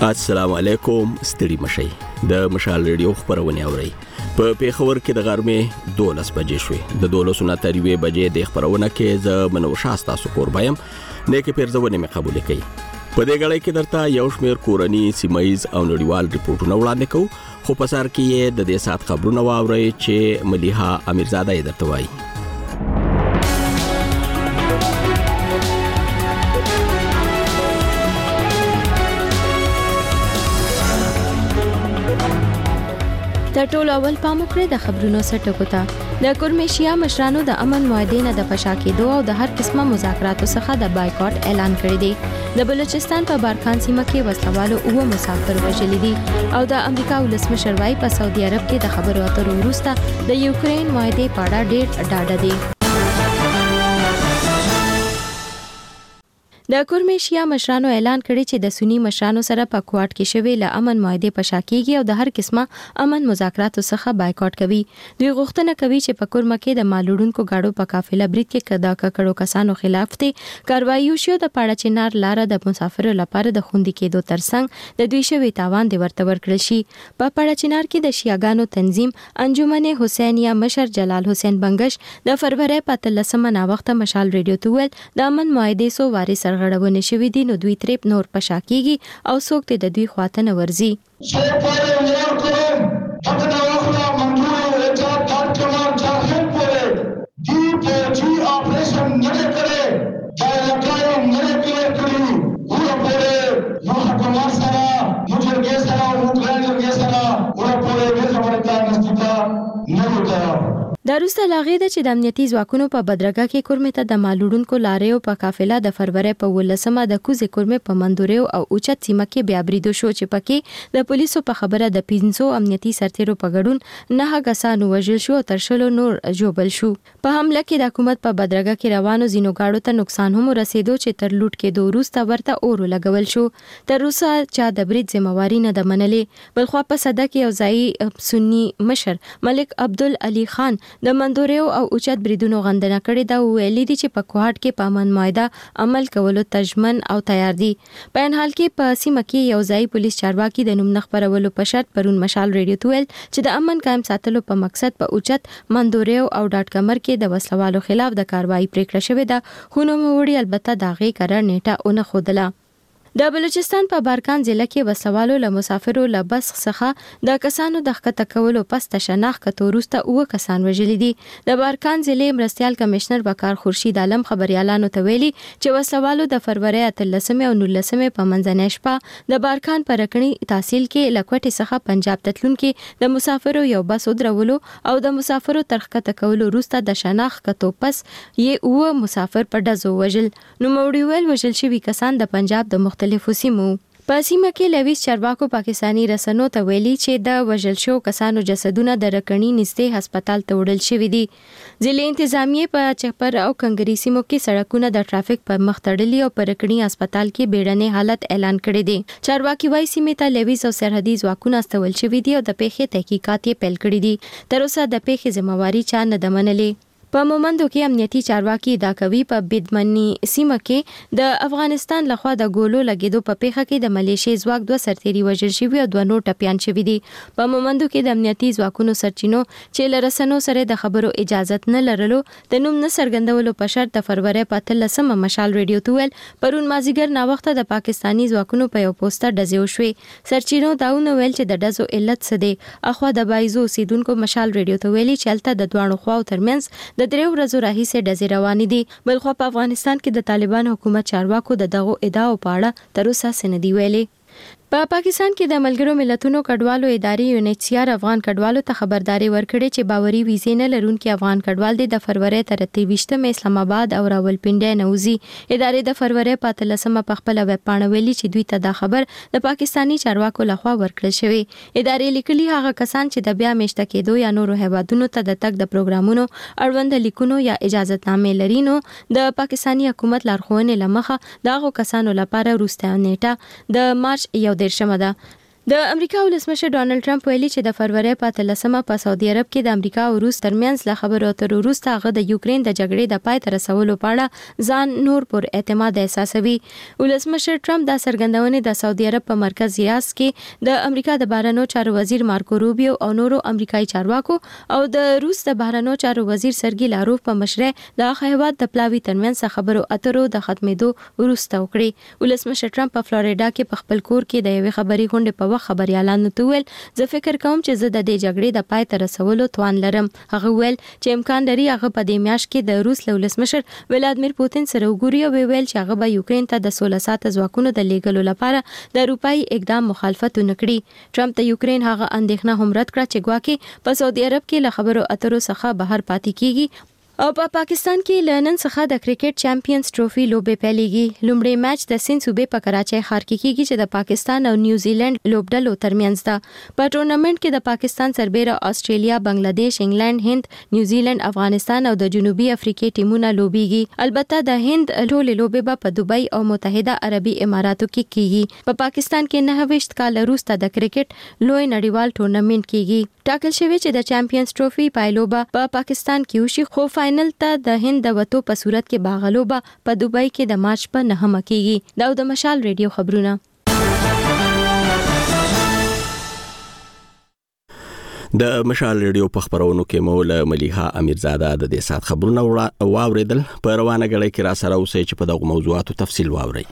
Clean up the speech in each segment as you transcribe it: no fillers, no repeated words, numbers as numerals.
السلام علیکم، ستړي مشي د مشال ریډیو خبرونه اوري. په پیښور کې د غرمې 12 بجې شوې. د 12:03 بجې د خبرونه کې ز منو شاستا سکور بایم نه کې پیرځونه مې قبول کړي. په دې غړې کې درته یو شمېر کورنی سیمایز او نړیوال ریپورتونه وړاندې کوو، خو په سر کې یې د دې سات خبرونه واوري چې مليحه امیرزاده یې درته وایي. د ټولو اول پام وکړئ د خبرونو سرټکو ته. د کورمیشیا مشرانو د امن معاهدې نه د فشا کېدو او د هر قسمه مذاکراتو څخه د بایکاټ اعلان کړی دی. د بلوچستان په بارکان سیمه کې وسلوالو 9 مسافر وژلي دي او د امریکا ولسمشر وايي په سعودي عرب کې د خبرو اترو وروسته د یوکرين معاهدې په اړه ډېر ډاډه دي. د کورمیشیا مشرانو اعلان کړی چې د سنی مشرانو سره په کوارټ کې شوی له امن معاهدې په شا کېږي او د هر قسمه امن مذاکراتو څخه بایکاټ کوي. دوی غوښتنه کوي چې په کورمه کې د مالوړونکو گاډو په قافله برید کې کدا کړو کسانو خلاف ته کاروایی وشي. د پاړه چنار لار د مسافرو لپاره د خوندې کېدو ترڅنګ د دوی شوی تاوان دی ورته ورکړل شي. په پاړه چنار کې د شیعاګانو تنظیم انجمن حسینیه مشر جلال حسین بنگش د فروری په 13 نا وخت مشال ریډیو ته ویل د امن معاهدې سو وارث غړونه شوی دي، نو دوی تریپ نور پشا کیږي او څوک ته د دوی خواته نه ورزي. د روسته لاغې ده چې د امنیتي ځواکونو په بدرګه کې کورمه ته د مالوړونکو لارې په قافله د فروری په 18 د کوزې کورمه په مندوريو او اوچت سیمه کې بیا بریدو شو چې پکې د پولیسو په خبره د 500 امنیتي سرتیرو په ګډون 9 کسانو وژل شو او ترشلو نور جوبل شو. په حمله کې د حکومت په بدرګه کې روانو زینو گاډو ته نقصان هم رسیدو چې تر لوټ کې دوه روسته ورته اور لګول شو. تر اوسه چا د برید ذمہواری نه د منلې. بلخوا په صدا کې یو ځای سنی مشر ملک عبدل علي خان د مندوریو او اوچت بریدونو غندنه کړې دا ویلي دي چې په کوهاټ کې په امن معاهده عمل کولو تجمن او تیار دي. په ان حال کې په سیمه کې یو ځای پولیس چارواکي د نوم نخبرولو په شرط پرون مشال ریډیو ته ویل چې د امن قائم ساتلو په مقصد په اوچت مندوریو او ډاټ کمر کې د وسلوالو خلاف د کاروایی پریکړه شوې ده، خو نو وړي البته داغه قرار نیټه اون خودله. د بلوچستان په بارکان ضلع کې وسوالو له مسافرو له بس څخه د کسانو د ښکته کولو پس تشناخ کته وروسته 9 کسان وژلي دي. د بارکان ضلع مرستيال کمشنر وقار خورشید عالم خبريالانو ته ویلي چې وسوالو د فروری 13 او 19 په منځنۍ شپه د بارکان پر رکنی تحصیل کې لکوټي څخه پنجاب تتلونکو د مسافرو یو بس ودرولو او د مسافرو ترخکته کولو وروسته د شناخ کته پس یې 9 مسافر په دزو وژل. نو موړي ویل وژل شوی کسان د پنجاب د مختلفو سیمو. په سیمه کې لويس چارواکو پاکستانی رسنو ته ویلي چې د وژل شو کسانو جسدونه د رکنی نږدې هسپتال ته وړل شوی دي. ضلع انتظامیه په چپر او کنګری سیمو کې سړکونه د ټرافیک پر مخ تړلي او په رکنی هسپتال کې بیړنی حالت اعلان کړی دی. چارواکي وايي سیمه ته لويس او سرحدي ځواکونه استول شوی دي او د پیښې تحقیقات یې پیل کړی دي. تر اوسه د پیښې ذمہواری چا نه د منلې. په مومندو کې امنیتي چارواکي دا کوي په بدمنی سیمه کې د افغانستان لخوا د ګولو لګیدو په پیښه کې د ملیشي ځواک 2 سرتیري وژل شوی او 2 نور ټپيان شوی دي. په مومندو کې د امنیتي ځواکونو سرچینو چې لرسنو سره د خبرو اجازه نه لرلو د نوم نه سرګندولو په شرط د فروری په 13 مشال ریډیو ته ویل پرون مازیګر نا وخت د پاکستانی ځواکونو په یو پوسټر ډزیو شوی. سرچینو داونه ویل چې د ډزو علت څه دی. اخوا د بایزو سیدونکو مشال ریډیو ته ویلي چې الته د دوانو خواو ترمنځ د دریو ورځو راهیسې ډزې روانې دي. بلخوا په افغانستان کې د طالبان حکومت چارواکو د دغو ادعاو په اړه تر اوسه څه نه دي ویلي. په پاکستان کې د ملګرو ملتونو کډوالو ادارې UNHCR افغان کډوالو ته خبرداري ورکړې چې باوري ویزې نه لرونکي افغان کډوال د فروری تر 23 اسلام آباد او راولپنډي نوزي. ادارې د فروری په 13 په خپل ویب پاڼه ویلي چې دوی ته دا خبر د پاکستانی چارواکو لخوا ورکړل شوی. ادارې لیکلي هغه کسان چې د بیا میشته کېدو یا نورو هیوادونو ته د تګ د پروګرامونو اړوند لیکونو یا اجازهنامې لري نو د پاکستانی حکومت لارښوونې لمخه دغه کسانو لپاره وروسته نیټه د مارچ 1 ده. د امریکا ولسمشر ډانلډ ټرمپ ویلي چې د فروری په 13مه په سعودي عرب کې د امریکا او روس ترمنځ له خبرو اترو وروسته هغه د یوکرين د جګړې د پای ته رسولو په اړه ځان نور پر اعتماد احساسوي. ولسمشر ټرمپ د سرګندونې د سعودي عرب په مرکز ریاض کې د امریکا د بهرنیو چارو وزیر مارکو روبیو او نورو امریکایي چارواکو او د روس د بهرنیو چارو وزیر سرګي لاروف په مشرۍ د هیواد د پلاوي ترمنځ خبرو اترو د ختمېدو وروسته وکړي. ولسمشر ټرمپ په فلوریدا کې په خپل کور کې د یوې خبري غونډې په خبريالانو ته ویل زه فکر کوم چې زه د دې جګړې د پای ته رسولو توان لرم. هغه ویل چې امکان لري هغه په دې میاشت کې د روس ولسمشر ولادیمیر پوتین سره وګوري او ویل چې هغه به یوکرين ته د 16 ساعت ځواکونو د لیږلو لپاره د اروپאי اقدام مخالفت وکړي. ټرمپ د یوکرين هغه اندېښنه هم رد کړه چې ګواکې په سعودي عرب کې له خبرو اترو څخه بهر پاتې کیږي. او په پاکستان کې لنن څخه د کرکټ چمپیونز ټرافي لوبې پیلېږي. لومړی میچ د سند صوبې په کراچۍ ښار کې کیږي چې د پاکستان او نیوزیلند لوبډلو ترمنځ ده. په ټورنمنت کې د پاکستان سربېره استرالیا، بنگلاديش، انګلند، هند، نیوزیلند، افغانستان او د جنوبي افریقې ټیمونه لوبېږي. البته د هند ټولې لوبې به په دوبۍ او متحده عربي اماراتو کې کیږي. په پاکستان کې 29 کال وروسته د کرکټ لوی نړیوال ټورنمنت کیږي. ټاکل شوی چې د چمپیونز ټرافي پایلوبه په پاکستان کې وشي، خو فائنل ته د هند د وټو په صورت کې باغلوبه په دوبۍ کې د مارچ په 9مه کېږي. دا د مشال ریډیو خبرونه. د مشال ریډیو په خبرونو کې مولا ملیحه امیرزاده د دې سات خبرونه واوریدل. په روانه غړي کې را سره اوسې چې په دغه موضوعاتو تفصیل واوري.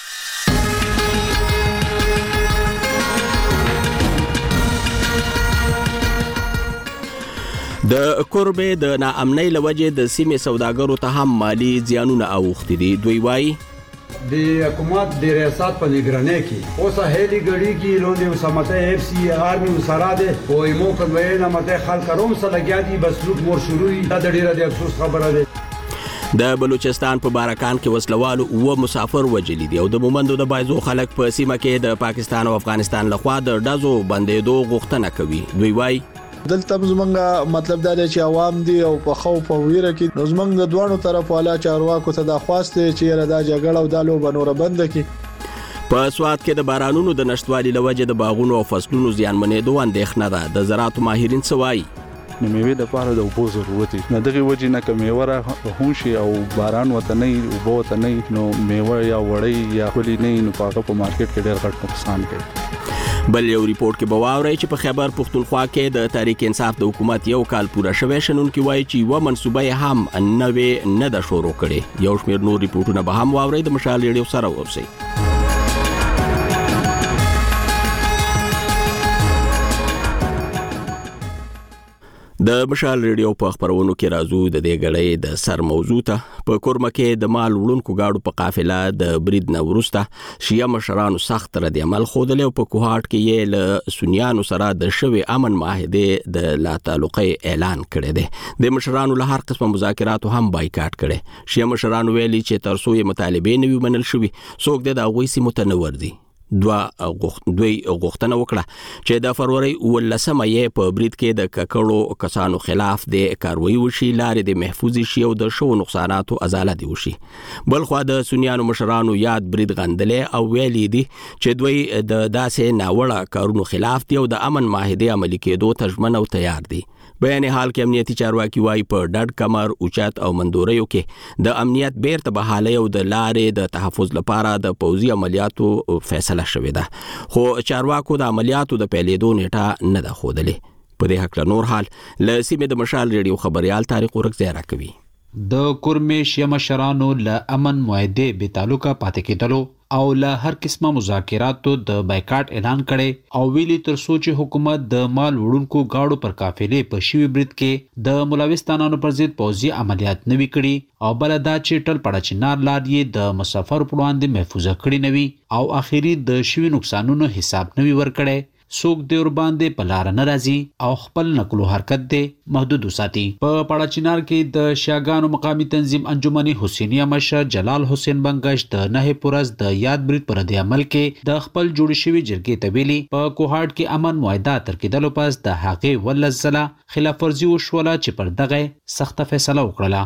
د کوربه د ناامنۍ لوجه د سیمې سوداګرو ته هم مالی زیانونه اوښتي دي. دوی وایي د حکومت د ریاست په نگرانی کې اوس هلي غړي کې لوندې سمته اف سی آرمي سره ده او ایمو کوي نه مته خلک روم سره لګیا دي. بس لوټ مور شروع دا ډیره د افسوس خبره ده. د بلوچستان په بارکان کې وسلوالو او مسافر وجلی دي او د مومندو د بایزو خلک په سیمه کې د پاکستان او افغانستان لخوا د دازو بندیدو غوښتنه کوي. دوی وایي دلته زمونږ مطلب دا دی چې عوام دي او په خوف او ویره کې نو زمونږ د دوانو طرف والا چارواکو ته د خواسته چې دا جګړه او د لوب نور بند کړي. په سواد کې د بارانونو د نشټوالي لوجه د باغونو او فصلونو زیانمنېدو اندېښنه ده. د زراعت ماهرین سوای نو میوه د پاره د اوبو ضرورت نه دغه وجه نه کومه وره هوشي او باران وته نه اوبو وته نه نو میوه یا وړي یا خولي نه نو په مارکیټ کې ډېر غټ نقصان کوي. بل یو ریپورت کې بواوري چې په خیبر پختونخوا کې د تحریک انصاف د حکومت یو کال پوره شوه شنن کې وایي چې و منسوبه هم نه د شروع کړي. یو شمیر نور ریپورتونه به هم واوري. د مشال ریډیو سره ورسي. د مشال ریډیو په خبرونو کې راځو د دې غړې د سر موضوع ته. په کورمه کې د مال وړونکو گاډو په قافله د برید نه ورسته شیعه مشرانو سخت رد عمل خوده او په کوهاټ کې یې له سنیانو سره د شوی امن معاهده د لا تعلقې اعلان کړی دی. د مشرانو له هر قسم مذاکراتو هم بایکاټ کړي. شیعه مشرانو ویلي چې ترڅو یې مطالبه نه وي منل شوی څوک د هغوی سي متنور دي. دوی غوښتنه وکړه چې د فروری 19مه یې په برید کې د ککړو کسانو خلاف د کاروایی وشي، لارې د محفوظ شي او د شو نقصاناتو ازاله دي وشي. بلخو د سنیانو مشرانو یاد برید غندلې او ویلي دي چې دوی د داسې ناوړه کارونو خلاف دي او د امن معاهده عملي کېدو ته ژمن او تیار دي. بیان حال کې امنیتي چارواکي وايي په ډډ کمر اوچت او مندوریو کې د امنیت بیرته بحالي او د لارې د تحفظ لپاره د پوځي عملیاتو فیصله شوې ده. خو چارواکو د عملیاتو د پیلېدو نیټه نه ده ښودلې. په دې حق نور حال له سیمې د مشال ریډیو خبريال طارق ورکزی راکوي. د کورمې شیعه مشرانو له امن معاهده بې تعلقه پاتې کېدلو او له هر قسمه مذاکراتو د بایکاټ اعلان کړي او ویلي تر څو چې حکومت د مال وړونکو گاډو پر قافلې په شوی برید کې د ملوثانانو پر ضد پوځي عملیات نوي کړي او بل دا چې ټل پړه چنار لار یې د مسافر په وړاندې محفوظ کړي نوي او اخیری د شوی نقصانونو حساب نوي ورکړي. څوک د ور باندې په لار نه راځي او خپل نقل حرکت دی محدود وساتي. په پړاچینار کې د شاګانو مقامی تنظیم انجمن حسینیه مشر جلال حسین بنگش د نه پورز د یاد برید پر د عمل کې د خپل جوړ شوی جرګې تبیلی په کوهاټ کې امن معاهده تر کېدلو پس د حقې ولزله خلاف ورزي وشوله چې پر دغه سخت فیصله وکړه.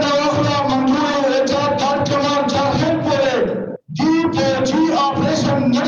Operation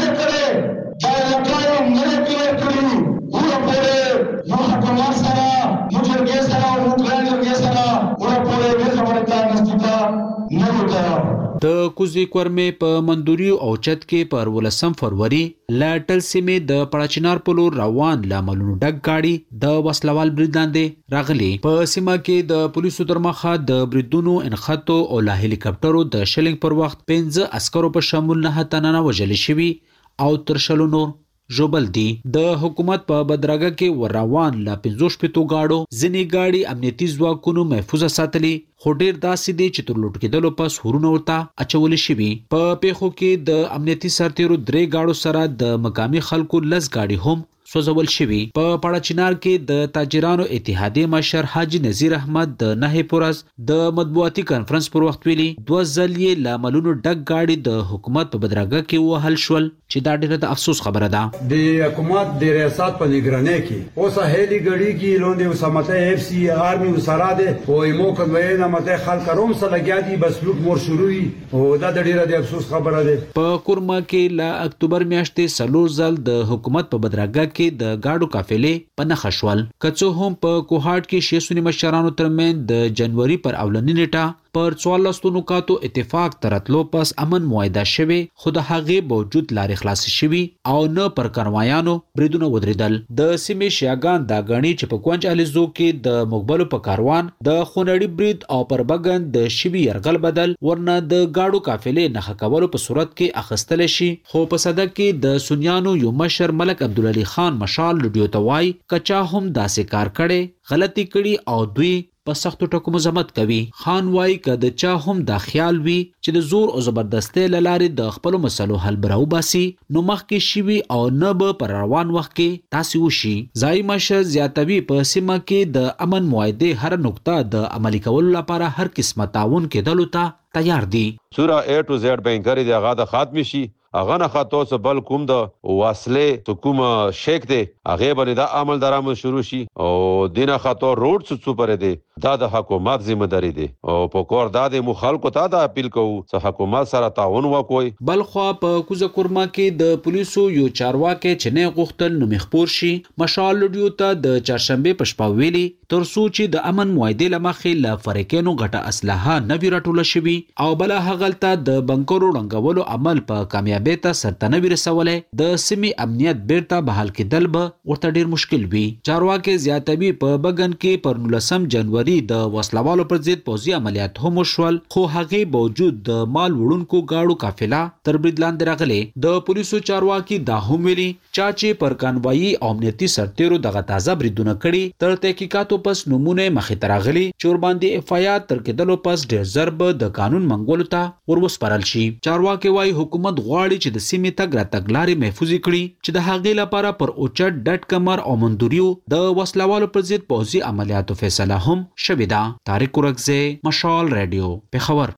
کوزي کورمې په مندوري او چت کې پر 18 فروری لاټل سیمې د پړاچینار په لور روان لاملونو ډک گاډي د وسلوال برید لاندې راغلي. په سیمه کې د پولیسو تر مخه د بریدونو انخاتو او له هلیکاپټرو د شلنګ پر وخت 15 عسکرو په شمول 9 تنه وژل شوي او تر شلو نور ژوبل دي. د حکومت په بدرګه کې وروان لا 15 گاډو ځینې گاډي امنیتي ځواکونو محفوظه ساتلي، خو ډیر داسې دي چې تر لوټ کېدلو پس هورونه ورته اچول شوي. په پیښو کې د امنیتي سرتیرو 3 گاډو سره د مقامي خلکو 10 گاډي هم سوځول شوي. په پړاچینار کې د تاجرانو اتحادیې مشر حاجی نذیر احمد د نهې پورز د مطبوعاتي کانفرنس پر وخت ویلي 2 ځل یې لاملونو ډک گاډي د حکومت په بدرګه کې وهل شول چې دا ډیره د افسوس خبره ده. د حکومت د ریاست په نگرانی کې اوس هلي غړي کې لوندې وسمته اف سی آرمي وسره ده او ایمو کنوینه مته خلک روم سره لګیا دي بس لوټ مور شروعي او دا ډیره د افسوس خبره ده. په کورما کې ل اکتوبر میاشتې سلور ځل د حکومت په بدرګه کې د گاډو قافلې په نخښ شول. کڅو هم په کوهاټ کې شیسونی مشرانو ترمن د جنوري پر اولنی نیټه پر 14 نکاتو اتفاق ترتلو پس امن معاهده شوی، خو د هغې باوجود لارې خلاص شوي او نه پر کاروایانو بریدونه ودرېدل. د سیمې شیاګان دا غني چې په کونج الیزو کې د مقبلو په کاروان د خونړي برید او پر بغن د شوی يرغل بدل ورنه د گاډو قافلې نه کولو په صورت کې اخستل شي. خو په صدق کې د سنیانو یو مشر ملک عبدالعلی خان مشال لډیو توای کچا هم داسې کار کړي، غلطي کړي او دوی په سختو ټکو مزمت کوي. خان وای که د چا هم دا خیال وي چې د زور او زبردستۍ له لارې د خپلو مسلو حل براو باسي نو مخکې شوي او نه به پر روان وخت کې تاسې وشي. ځایي مشر زیاتوي په سیمه کې د امن معاهدې هر نقطه د عملي کولو لپاره هر قسمه تعاون کېدلو ته تیار دي. سوره A to Z بینکري د هغه د ختم شي اغه نه خاطو څه بل کوم د واصله کوم شیک دی هغه باندې دا عمل درامه شروع شي او دینه خاطو روډ څه پرې دی دا د حکومت ذمہ داری دی او په کور دا د مخالکو ته دا اپیل کوو چې حکومت سره تعاون وکوي. بل خو په کوزه کورما کې د پولیسو یو چارواکي چې نه غوښتل نو مخبور شي مشال لډیو ته د چهارشنبه په شپه ویلي تر څو چې د امن معاهدې لمخې له فریقینو غټه اسلحه نه ویراټول شي او بل هغلته د بنکرو رنګولو عمل په کامیابی ته سرتنه ورسولې د سیمې امنیت بیرته بحال کېدل به ورته ډیر مشکل وي. چارواکي زیاتوي په بغن کې پر 19 جنوري د وسلوالو پر ضد پوځي عملیات هم شول، خو هغه باوجود د مال وړونکو گاډو قافله تر برید لاندې راغله. د پولیسو چارواکي دا هم ویلي چې پر کانوایي او امنیتي سرتیرو دغه تازه بریدونه کړي تر تحقیقاتو پس نمونه مخې ته راغلي چې ور باندې اف آی آر تر کېدلو پس ډیر ضرب د قانون منګولو ته ورسپارل شي. چارواکي وايي حکومت غواړي چې د سیمې تګ راتګ لارې محفوظ کړي چې د هغې لپاره پر اوچت ډټ کمر او مندوریو د وسلوالو پر ضد پوځي عملیاتو فیصله هم شوې ده. طارق ورکزی، مشال رادیو، پېښور.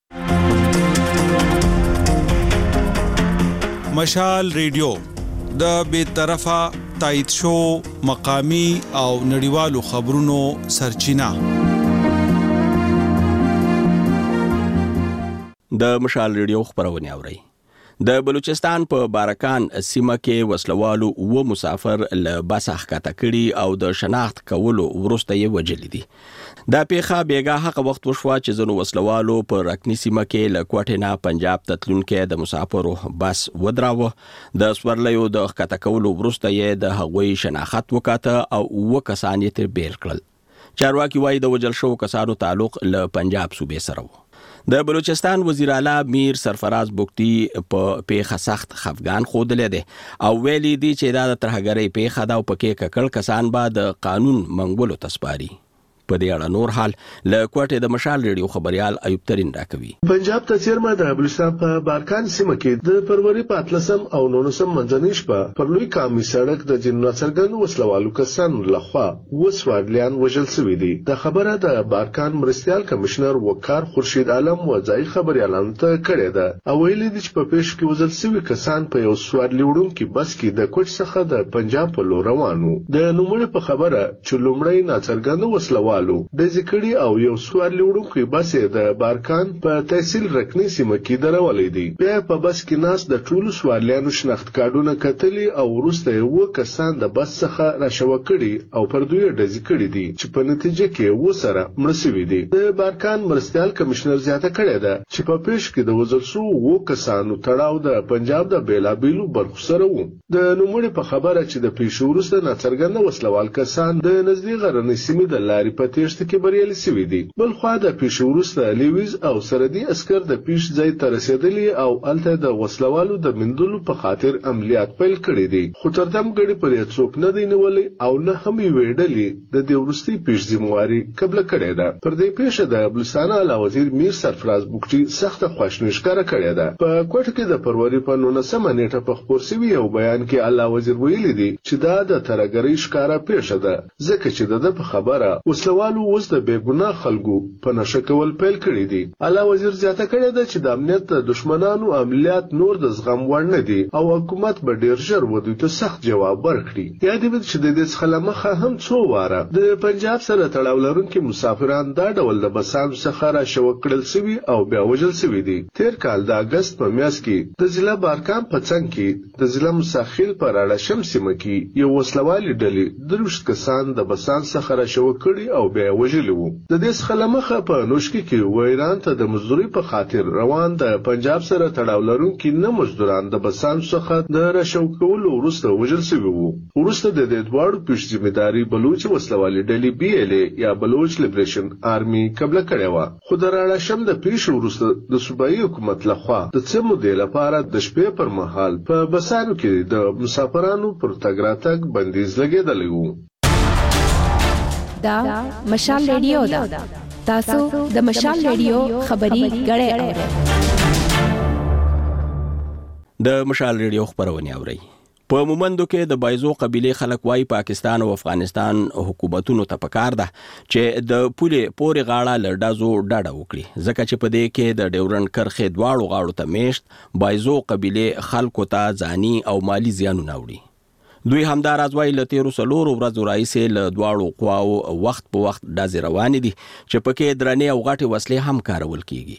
مشال ریډیو د بې طرفه تایید شو مقامی او نړیوالو خبرونو سرچینه. د مشال ریډیو خبرونه اورئ. د بلوچستان په بارکان سیمه کې وسلوالو و مسافر له بس ښکته کړي او د شناخت کولو وروسته یې وجلی دي. دا پیښه بیګا هغه وخت وشوه چې ځینو وسلوالو په رکنی سیمه کې له کوټې نه پنجاب ته تلونکي د مسافرو بس ودراوه. د سورلیو د ښکته کولو وروسته یې د هغوی شناخت وکاته او 2 کسان یې تر بیل کړل. چارواکي وایي د وجل شو کسانو تعلق له پنجاب صوبې سره و. د بلوچستان وزیر اعلی میر سرفراز بوکتی په پیښه سخت خفګان خوده دي او ویلي دي چې دا د ترهګرۍ پیښه ده او پکې ککړ کسان به د قانون منګولو تسپاري. په دې اړه نور حال له کوټې د مشال ریډیو خبريال ایوب ترين راکوي. پنجاب ته چیرمه د بلوچستان په بارکان سیمه کې د فروری په 13 او 19 منځنۍ شپه پر لوی کامي سړک د جنرال سرګن وسلوالو کسان لخوا وسوارلیان وژل شوي دي. د خبره د بارکان مرستيال کمشنر وقار خورشید عالم وځای خبريالان ته کړې ده او ویلي دي چې په پیښ کې وژل شوي کسان په یو سوارلی وړونکي بس کې د کوټ څخه د پنجاب په لور روانو. د نوموړي په خبره چې لومړی ناڅرګند وسلوال والو د ذکرې او یو سوار لیوړونکو بس د بارکان په تحصیل رکنی سیمه کې درولې دي. بیا په بس کې ناس د ټولو سواریانو شناخت کارډونه کتلي او وروسته یو کسان د بس څخه راشوه کړي او پر دوی ډزې کړي دي چې په نتیجه کې وسره مړ شوي دي. د بارکان مرستیال کمشنر زیاته کړې ده چې په پیښ کې د وژل شوو کسانو تړاو د پنجاب د بیلابیلو برخو سره و. د نوموړي په خبره چې د پیښو وروسته ناڅرګنده وسلوال کسان د نږدې غرنۍ سیمې د لارې په تېښته کې بریالي شوي دي. بل خوا د پیښو وروسته لیویز او سرحدي عسکر د پیښ ځای ته رسېدلي او هلته د وسلوالو د میندلو په خاطر عملیات پیل کړي دي. خو تر دم ګړي پرې څوک نه دی نیولی او نه هم یې ډلې د دې وروستي پیښ ذمواري قبله کړې ده. پر دې پیښه د بلوچستان اعلی وزیر میر سرفراز بوکټي سخته خواشیني ښکاره کړې ده. په کوټه کې د فروری په 19 نیټه په خپور شوي یو بیان کې اعلی وزیر ویلي دي چې دا د ترهګرۍ ښکاره پیښه ده ځکه چې د په خبره وسلوالو اوس د بېګناه خلکو په نشه کول پیل کړي دي. اعلی وزیر زیاته کړې ده چې د امنیت د دشمنانو عملیات نور د زغم وړ نه دي او حکومت به ډیر ژر ودوی ته سخت جواب ورکړي. یا دې چې د دې څخه مخه هم څو واره د پنجاب سره تړاو لرونکي مسافران دا ډول د بسانو څخه راشوه کړل شوي او بیا وژل شوي دي. تیر کال د اګست په میاشت کې د ضلع بارکان په څنګ کې د ضلع مساخیل په راړشم سیمه کې یو وسلوالې ډلې 30 کسان د بسان څخه راشوه کړي او بیا وژلي وو. د دې څخه مخه په نوشکی کې ویران ته د مزدوري په خاطر روان د پنجاب سره تړاو لرونکي نه مزدوران د بسان څخه د راشو کولو وروسته وژل شوي وو. وروسته د دې دواړو پیښو ذمہداري بلوچ وسلوالې ډلې BLA یا بلوچ لیبریشن آرمي قبله کړې و. خو د راړشم د پیښو وروسته د صوبایي حکومت لخوا د څه مودې لپاره د شپې پر مهال په بسانو کې د مسافرانو پر تګ راتګ بندیز لګېدلی و. دا مشال ریډیو ده. تاسو د مشال ریډیو خبري غړې اورئ. د مشال ریډیو خبرونه اورئ. په مومندو کې د بایزو قبيله خلک وايي پاکستان او افغانستان حکومتونو ته پکار ده چې د پولې پورې غاړه لړډازو ډاډه وکړي ځکه چې په دې کې د ډیورن کرخې دواړو غاړو ته میشت بایزو قبيله خلکو ته ځاني او مالی زیانونه وړي. دوی همدار ازوای له 13 ورځو راځي له دواړو قواو وخت په وخت ډازې روان دي چې پکې درنې او غټي وسلې هم کارول کیږي.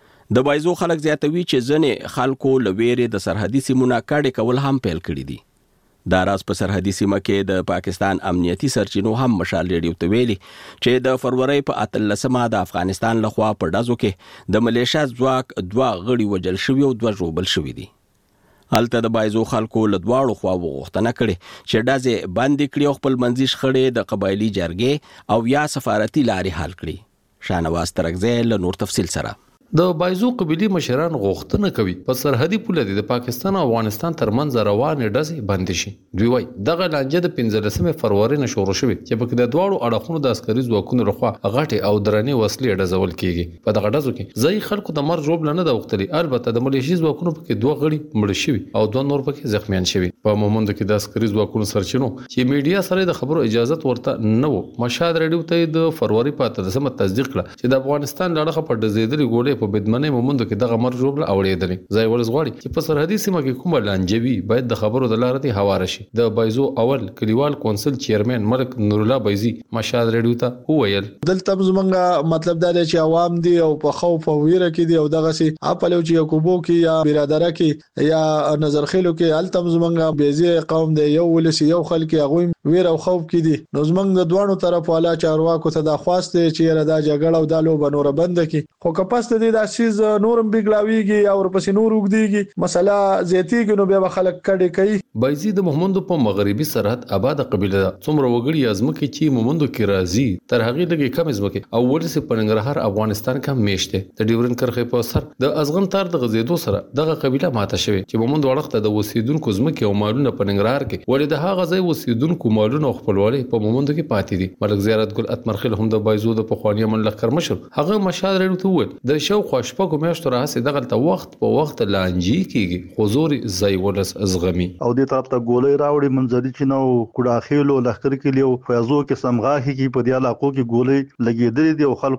د بایزو خلک زیاتوي چې ځنې خلکو لویری د سرحدي سیمونو کډې کول هم پیل کړی دي. دا راز په سرحدي سیمه کې د پاکستان امنیتي سرچینو هم مشال ریډیو ته ویلي چې د فروری په 13 د افغانستان لخوا په ډزو کې د ملیشیا ځواک 2 غړي وژل شوي او 2 ژوبل شوي دي. هلته د بایزو خلکو له دواړو خواو غوښتنه کړې چې ډزې بندې کړي او خپل منځي شخړې د قبایلي جرګې او یا سفارتي لارې حل کړي. شاهنواز ترکزی له نور تفصیل سره. د بایزو قبيلي مشران غوښتنه کوي په سرحدي پوله د پاکستان او افغانستان ترمنځ روانې ډزې بند شي. دوی وايي دغه لانجه د 15 فروری نه شروع شوه چې په د دواړو اړخونو د عسکري ځواکونو لخوا غټي او درنې وسلې ډزول کیږي. په دغه ډزو کې ځای خلکو د مر جوړ نه د وختلي البته د ملیشي ځواکونو په 2 غړي مړ شوي او 2 نور پکې زخمیان شوي. په مومند کې د عسکري ځواکونو سرچینو چې میډیا سره د خبرو اجازه ورته نه وو مشهد ریډیو ته د فروری په 13 تصدیق کړ چې د افغانستان لړخه په ډزېدلې ګولې په بدمنې مومند کې دغه مر جوړ اورېدل. ځای ولز غواړي چې په سرحدي سیمه کې کومه لانجوي باید د خبرو د لارې هواره شي. د بایزو اول کلیوال کونسل چیرمن ملک نور الله بایزي مشهد ریډیو ته وویل دلته زمونږ مطلب دا دی چې عوام دي او په خوف او ویره کې دي او دغه سي خپل چې یعقوبو کې یا برادره کې یا نظرخیلو کې التم زمونږ بيزي قوم دی یو ولسی یو خلک هغه ویره او خوف کې دي. نو زمونږ د دوانو طرف والا چارواکو ته دا خواسته چې را دا جګړه او دالو بنور بند کی خو کپاست دي دا شیز نورم بګلاویږي او ورپسې نور وګديږي مسله زیاتیږي نو به خلک کډې کوي. بایزي د محمد په مغربي سرحد آباد قبيله ده. څومره وګړي ازمکه چې محمد کې راځي تر هغه لګي کم ازمکه او ورسې پنګرهار افغانستان کې میشته د ډیورن کرخې په سر د ازغن تار د غزیدو سره دغه قبيله ماته شوی چې محمد وړخته د وسیدونکو ازمکه او مالونه پنګرهار کې ولې د هغه ځای وسیدونکو مالونه خپلوالي په محمد کې پاتې دي. ملک زیارت ګل اتمرخیل هم د بایزو د پخوانی من لخر مشر هغه مشال ریډیو ته وویل د شو خوشپکو میاشتو راځي دغه ته وخت په وخت لانجی کیږي حضور زای ولس ازغمی او د طرف ته ګولې راوړي منځري چې نو کډاخیلو لخر کې لیو فیضو کې سمغاهي کې په دی علاقو کې ګولې لګېدلې دي او خلکو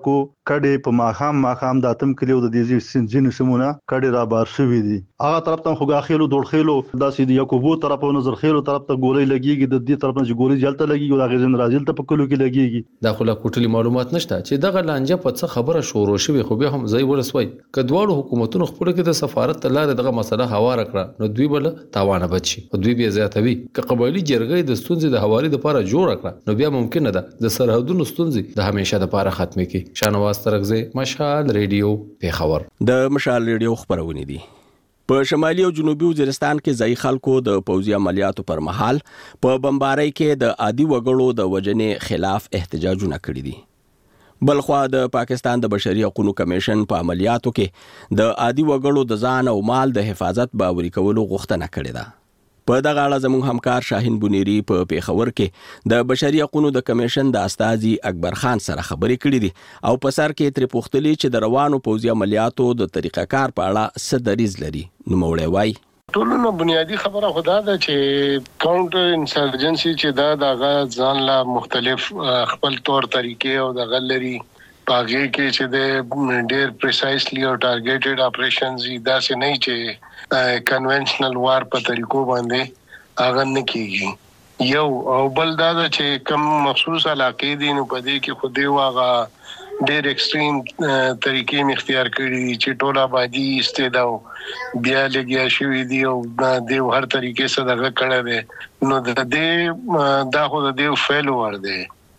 کډې په ماخام د اتم کلیو د دې ځینو سیمونه کډې را بار شوې دي. هغه طرف ته خو غاخېلو دوړخېلو داسې د یعقوبو طرف او نظر خېلو طرف ته ګولې لګيږي، د دې طرف نه چې ګولې جلته لګيږي دا غزن راځل ته په کلو کې لګيږي. دا خو لا کوټلي معلومات نشته چې دغه لانجه په څه خبره شروع شوه، خو بیا هم ځای ورسوي کډوالو حکومتونو خپل کې د سفارت لاره دغه مسله هوار کړه نو دوی بل تاوانه بچي او دوی بیا زیاتوي ک قبایلی جرګې د ستونزې د حوالې لپاره جوړ کړه نو بیا ممکن ده د سرحدونو ستونزې د همیشه لپاره ختمه کی. شانواز ترغزه، مشال ریډیو، پیښور. د مشال ریډیو خبرونه دي. په شمالي او جنوبي وزیرستان کې ځای خلکو د پوځي عملیاتو پر مهال په بمبارۍ کې د عادي وګړو د وجنې خلاف احتجاجونه کړي دي. بلخوا د پاکستان د بشري حقوقو کمیشن په عملیاتو کې د عادي وګړو د ځان او مال د حفاظت باوري کولو غوښتنه کړې ده. په دغه اړه زموږ همکار شاهین بنيري په پیښور کې د بشري حقوقو د کمیشن د استاذي اکبر خان سره خبرې کړې دي او په سر کې تر پوښتلې چې د روانو پوځي عملیاتو د طریقه کار په اړه څه دریځ لري. نو موړی وای ټولنه بنیادی خبره خدا ده چې کاونټر انسرجنسي چې دا دغه ځان لا مختلف خپل تور طریقې او د غلري پاګه کې چې د ډېر پریسایسلی او ټارګټډ اپریشنز دا څه نه چې کنونشنل وار په طریقو باندې هغه نه کیږي. یو او بل دا چې کوم مخصوص علاقې دي نو په دې کې خو دی واغه ډېر ایکستریم طریقې اختیار کړي چې ټوله آبادی استداو بیا لګیا شوی دی او د هر طریقې سره دغه کړه دي نو د دې دا خو د دې فیلور دی.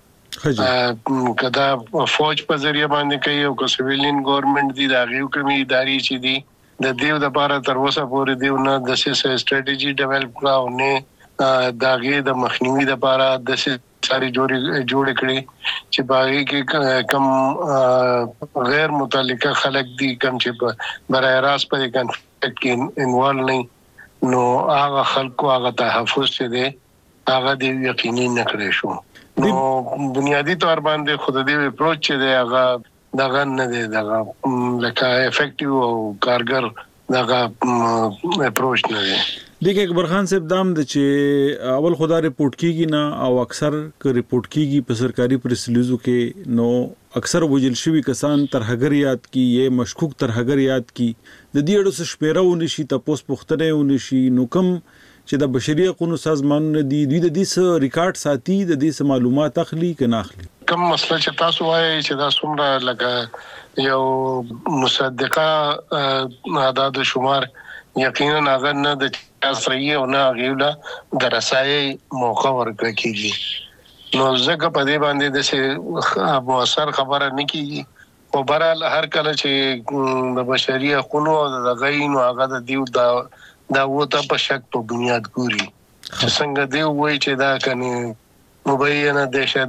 کدا فوج په ذریعہ باندې کوي او کو سیویلین ګورنمنت دي دا غیو کمی اداري چې دي د دیو د لپاره تر اوسه پورې دیونه د سیاسي ستراتیژي ډیولپ کړو نه دا غي د مخنیوي د لپاره د ساري جوړ کړي چې باغی کې کم غیر متعلقه خلک دي کم چې په برای راست په کنفلیکټ کې انوالو نه نو هغه خلکو هغه تحفظ چې دي هغه دی یقیني نه کړی شو. نو بنیادی طور باندې خود دې اپروچ چې دی هغه دغه نه دی دغه لکه افیکټیو او کارګر دغه اپروچ نه دی. دیکھ اکبر خان صاحب دام د چې اول خدا رپورټ کیږي نه او اکثر ک رپورټ کیږي په سرکاري پریس ریلیزو کې نو اکثر وجل شوی کسان ترهګر یاد کی یې مشکوک ترهګر یاد کی د دې اړو څخه شمیره ونشي تاسو پوښتنه ونشي نو کوم چې د بشري حقوقو سازمانونه دي دوی د دې ریکارډ ساتي د دې معلومات اخلي کنه اخلي. کوم مسله چې تاسو وایي چې دا څومره لکه یو مصدقه اعداد شمار یقینا هغه نه د تاسریه او نه غیوله درسای موقع ورکړي کیږي نو زګه په دې باندې د موثر خبره نه کیږي او برال هر کله چې د بشري حقوقو د غین او هغه د دیو دا وته په شک په بنیاد ګوري چې څنګه دی وایي چې دا کني مبینه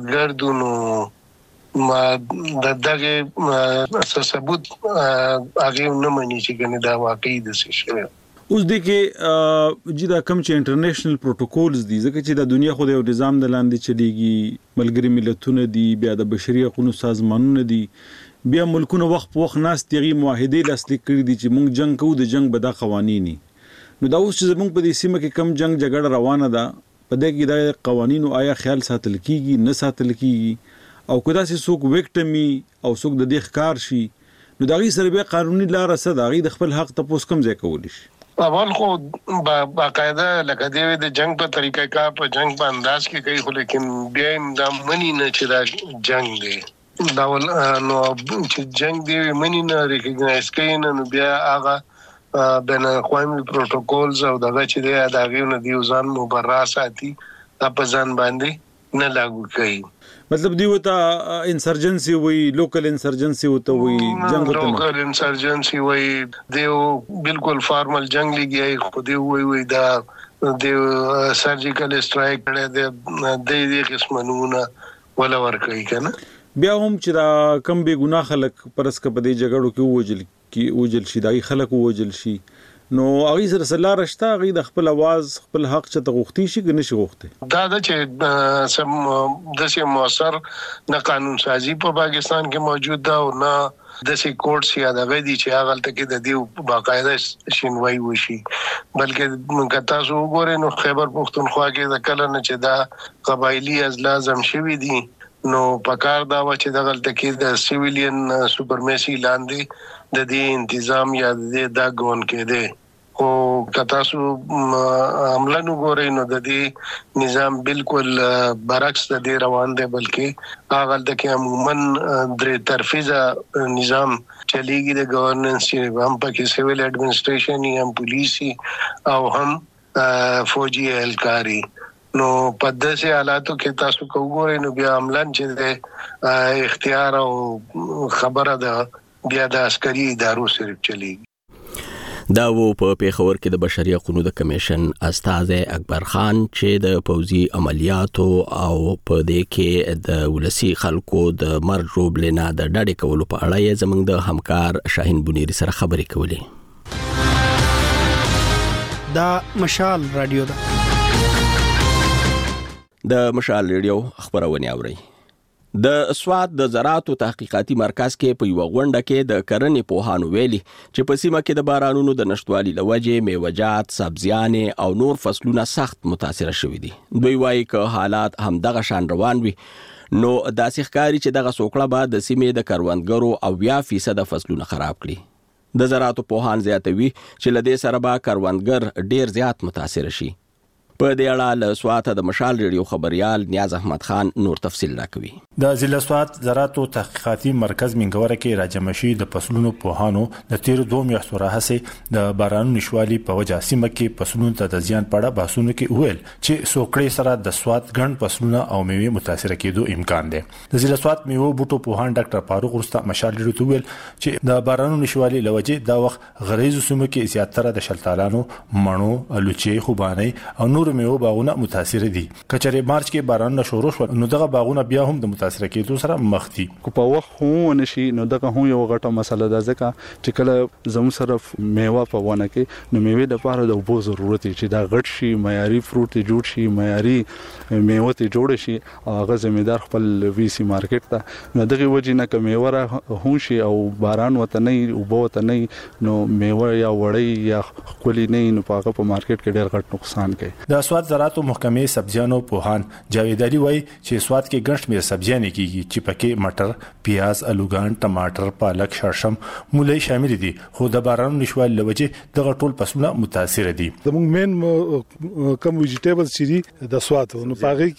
دهشتګردونو ما دغه ثبوت هغه نه مني چې کني دا واقعي د څه شي. اوس د کې چې دا کوم چې انټرنیشنل پروتوکولز دي ځکه چې د دنیا خو د نظام د لاندې چلیږي ملګری ملتونه دي بیا د بشري حقوقو سازمانونه دي بیا ملکونه وخت په وخت ناس تیغي معاهده لاسلیک کړي دي چې موږ جنگ کوو د جنگ به د قوانینی نو دا اوس چې موږ په دې سیمه کې کم جنگ جګړه روانه ده په دې کې د قوانینو آیا خیال ساتل کیږي نه ساتل کیږي او کدا چې څوک وکټمي او څوک د دې ښکار شي نو دا غي سره به قانوني لار سره دا غي د خپل حق ته پوس کم ځای کول شي. اول خو باقاعده لکه دی د جنگ په طریقه کار په جنگ په انداز کې کوي خو لیکن بیا دا منی نه چې دا جنگ دی دا ول نو چې جنگ دی منی نه ریکګنایز کوي نو بیا هغه بین اقوامي پروتوکولز او دغه چې دی دا غوونه دی ځان مبرا ساتي په ځان باندې نه لاګو کوي مطلب دی وته انسرجنسي وي لوکل انسرجنسي وته وي جنگ وته لوکل انسرجنسي وي دیو بالکل فارمل جنگ لګي خو دی وي دا دیو سرجیکل اسټرایک کړي د دې قسمونه ولا ور کوي کنه بیا هم چې دا کم به ګناه خلک پرس ک په دې جګړو کې وجل شي دای خلک وجل شي نو هغه سره سلا رښتا هغه د خپل आवाज خپل حق چې تغوښتي شي کنه شي غوښته دا چې سم د سي موثر نه قانون سازي په پاکستان کې موجود ده او نه د سي کورټ سي دغه دي چې هغه تل کې د دې باقاعده شینوي وشي بلکې کتا سو وګورئ نو خیبر پختونخوا کې د کله نه چې دا قبایلی ازلا زم شوی دي نو پکار دا و چې دغه تکي د سیویلین سوپرمیسي لاندې د دې تنظیم یا د داګون کې ده او کتا سو عمله نو ګورې نو د دې نظام بالکل برعکس د دې روان دی بلکې هغه د کې عموما درې طرفه نظام چلیږي د گورننس هم پکې سیویل ایڈمنسټریشن هم پولیسي او هم فوجي اهلکاري نو په داسې حالاتو کې تاسو کوګورئ نو بیا عملاً چې د اختیار او خبره ده بیا د عسکري ادارو سره چلیږي دا و په پیښور کې د بشري حقوقو د کمیشن استاد اکبر خان چې د پوځي عملیاتو او په دې کې د ولسی خلکو د مرګ روبلنا د ډډې کولو په اړه یې زموږ د همکار شاهین بنيري سره خبرې کولې. دا مشال رادیو ده. د مشال ریډیو خبرونه اوري. د سواد د زراعت تحقیقاتي مرکز کې په یو غونډه کې د کرنې پوهانو ویلي چې په سیمه کې د بارانونو د نشټوالي لوجې میوه‌جات، سبزیان او نور فصلونه سخت متاثر شوي دي. دوی وايي چې حالات هم دغه شان روان وي نو داسې ښکاري چې دغه سوکړه به د سیمې د کروندګرو او 20% فصلونه خراب کړي. د زراعت پوهان زیاتوي چې لدې سره به کروندګر ډیر زیات متاثر شي. په دې اړه له سوات د مشال ریډیو خبريال نیاز احمد خان نور تفصیل راکوي. د ضلع سوات زراعت تحقیقاتي مرکز منګوره کې راجمشي د فصلونو پوهانو د تیر 2 میاشتو راهسه د بارانونو نشوالي په وجه سیمه کې فصلونو ته د زیان پړه باسونو کې ویل چې سوکړې سره د سوات ګڼ فصلونه او میوه متاثر کېدو امکان دی. د ضلع سوات میوه بوټو پوهان ډاکټر فاروق رستا مشال ریډیو ویل چې د بارانونو نشوالي لوجه دا وخت غریزو سیمه کې زیاتره د شلتالانو، مڼو، الوچې، خوباني او نور میوه باغونه متاثر دي. کچره مارچ کې باران شروع شو نو دغه باغونه بیا هم د متاثر کېدو سره مخ دي. کو په وخت هو نشي نو دغه هم یو غټه مسله ده ځکه چې کله زمو سره میوه په ونه کې نو میوه د لپاره د اوبو ضرورت چې دا غټ شي، معیاري فروټ جوړ شي، معیاري میوه ته جوړ شي هغه زمیدار خپل ویسي مارکیټ ته نو دغه وجې نه کوم میوه هم شي او باران وته نه اوبو وته نه نو میوه یا وړي یا خولي نه نو په مارکیټ کې ډېر غټ نقصان کوي. د سواد زراعت محکمې سبزیانو پوهان جاوید علي وایي چې سواد کې ګڼ شمېر سبزیان کېږي چې پکې مټر، پیاز، الوګان، ټماټر، پالک، شړشم، مولای شامل دي خو د بارانونو نشوالي لوجې دغه ټول فصلونه متاثر دي. زموږ مین کم ویجیټیبلز چې دي د سواد نو پاغي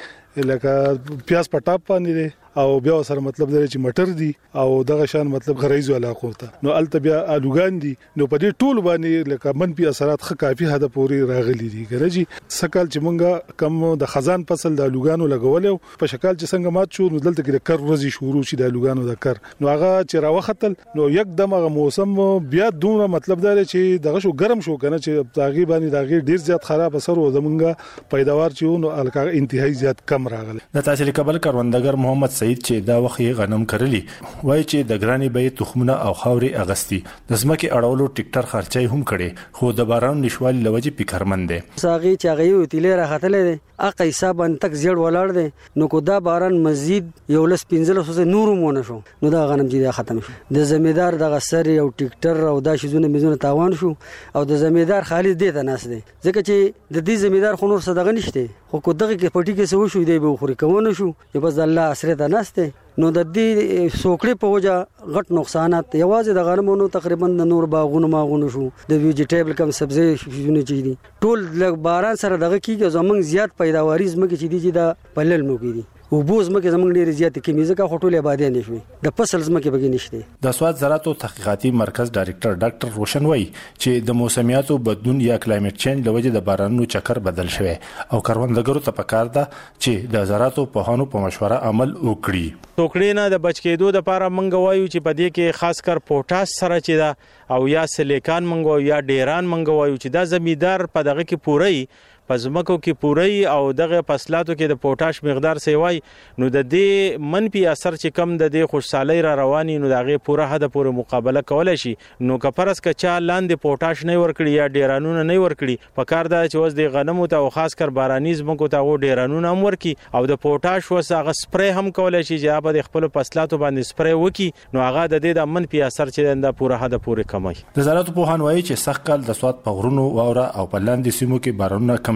کې لکه پیاز پټاپ باندې دي او بیا سره مطلب دی چې مټر دي او دغه شان مطلب غریزو علاقو ته نو الته بیا الوګان دي نو په دې ټول باندې لکه منفي اثرات خه کافي حد پورې راغلي دي ګرځي سکل چې مونږه کم د خزان فصل د الوګانو لګول په شکل چې څنګه مات شو نو دلته کې کر ورزي شروع شي د الوګانو د کر نو هغه چې راوختل نو یک دمغه موسم بیا دومره مطلب دی چې دغه شو ګرم شو کنه چې تاغي باندې دغه ډیر زیات خراب اثر و زمونږه پیداوار چې نو الکه انتهایی زیات کم راغله. د تحصیل کابل کروندګر محمد سعید چې دا وخت یې غنم کرلی وای چې د ګرانی به تخمونه او خاورې اغستی د زمکه اړولو ټیکټر خرچای هم کړي خو د باران نشوالي لوجه پکرمند دي. ساغي چې غي تیلې راختلې دي اقا حساب ان تک زیړ ولاړ دي نو کو دا باران مزید یو لس 15 نور مونږ شو نو دا غنم چې ختم شو د زمیدار د غسر او ټیکټر او دا شیزونه میزونه تاوان شو او د زمیدار خالص دې ته ناس دي ځکه چې د دې زمیدار خو نور صدقه نشته خو کو دغه کې پټي کې سو شو دی به خوري کوونه شو چې بس الله اسره ته ناشته نو د دې سوکړې په وجه غټ نقصانات یوازې د غنمونو تقریبا د نور باغونو ماغونو شو د ویجیټیبل کم سبزی شونه چي دي ټول لږ باران سره دغه کیږي زمونږ زیات پیداواري زمکه چي دي چې دا پلل مو کیږي او بوز مکه زمونږ ډیر زیات کیمیزه کا خټولې آبادی نه شوي د فصل زمکه بګی نشته. د سواد زراعت تحقیقاتي مرکز ډایریکټر ډاکټر روشن وای چې د موسمیاتو بدلون یا کلایمټ چینج لوجه د بارانونو چکر بدل شوی او کروندګرو ته پکار ده چې د زراعت په هانو په مشوره عمل وکړي. ټوکړې نه د بچ کېدو د لپاره منګ وایو چې په دې کې خاص کر پوټاس سره چې دا او یا سلیکان منګو یا ډیران منګو وایو چې دا زمیدار په دغه کې پوري پزمکو کې پوري او دغه فصلاتو کې د پوټاش مقدار سیوای نو د دې منفي اثر چې کم د دې خوشحالي را رواني نو دغه پوره حد پوره مقابله کول شي نو کفرس کچا لاندې پوټاش نه ورکړي یا ډیرانونه نه ورکړي په کار دا چې وس د غنمو ته او خاص کر بارانیز مکو ته و ډیرانونه هم ورکي او د پوټاش وسغه سپری هم کول شي چې په خپل فصلاتو باندې سپری وکي نو هغه د دې د منفي اثر چې د پوره حد پوره کمای. د زراعت په هان وایي چې سخت کال د سواد په غرونو واوره او په لاندې سیمو کې بارانونه کم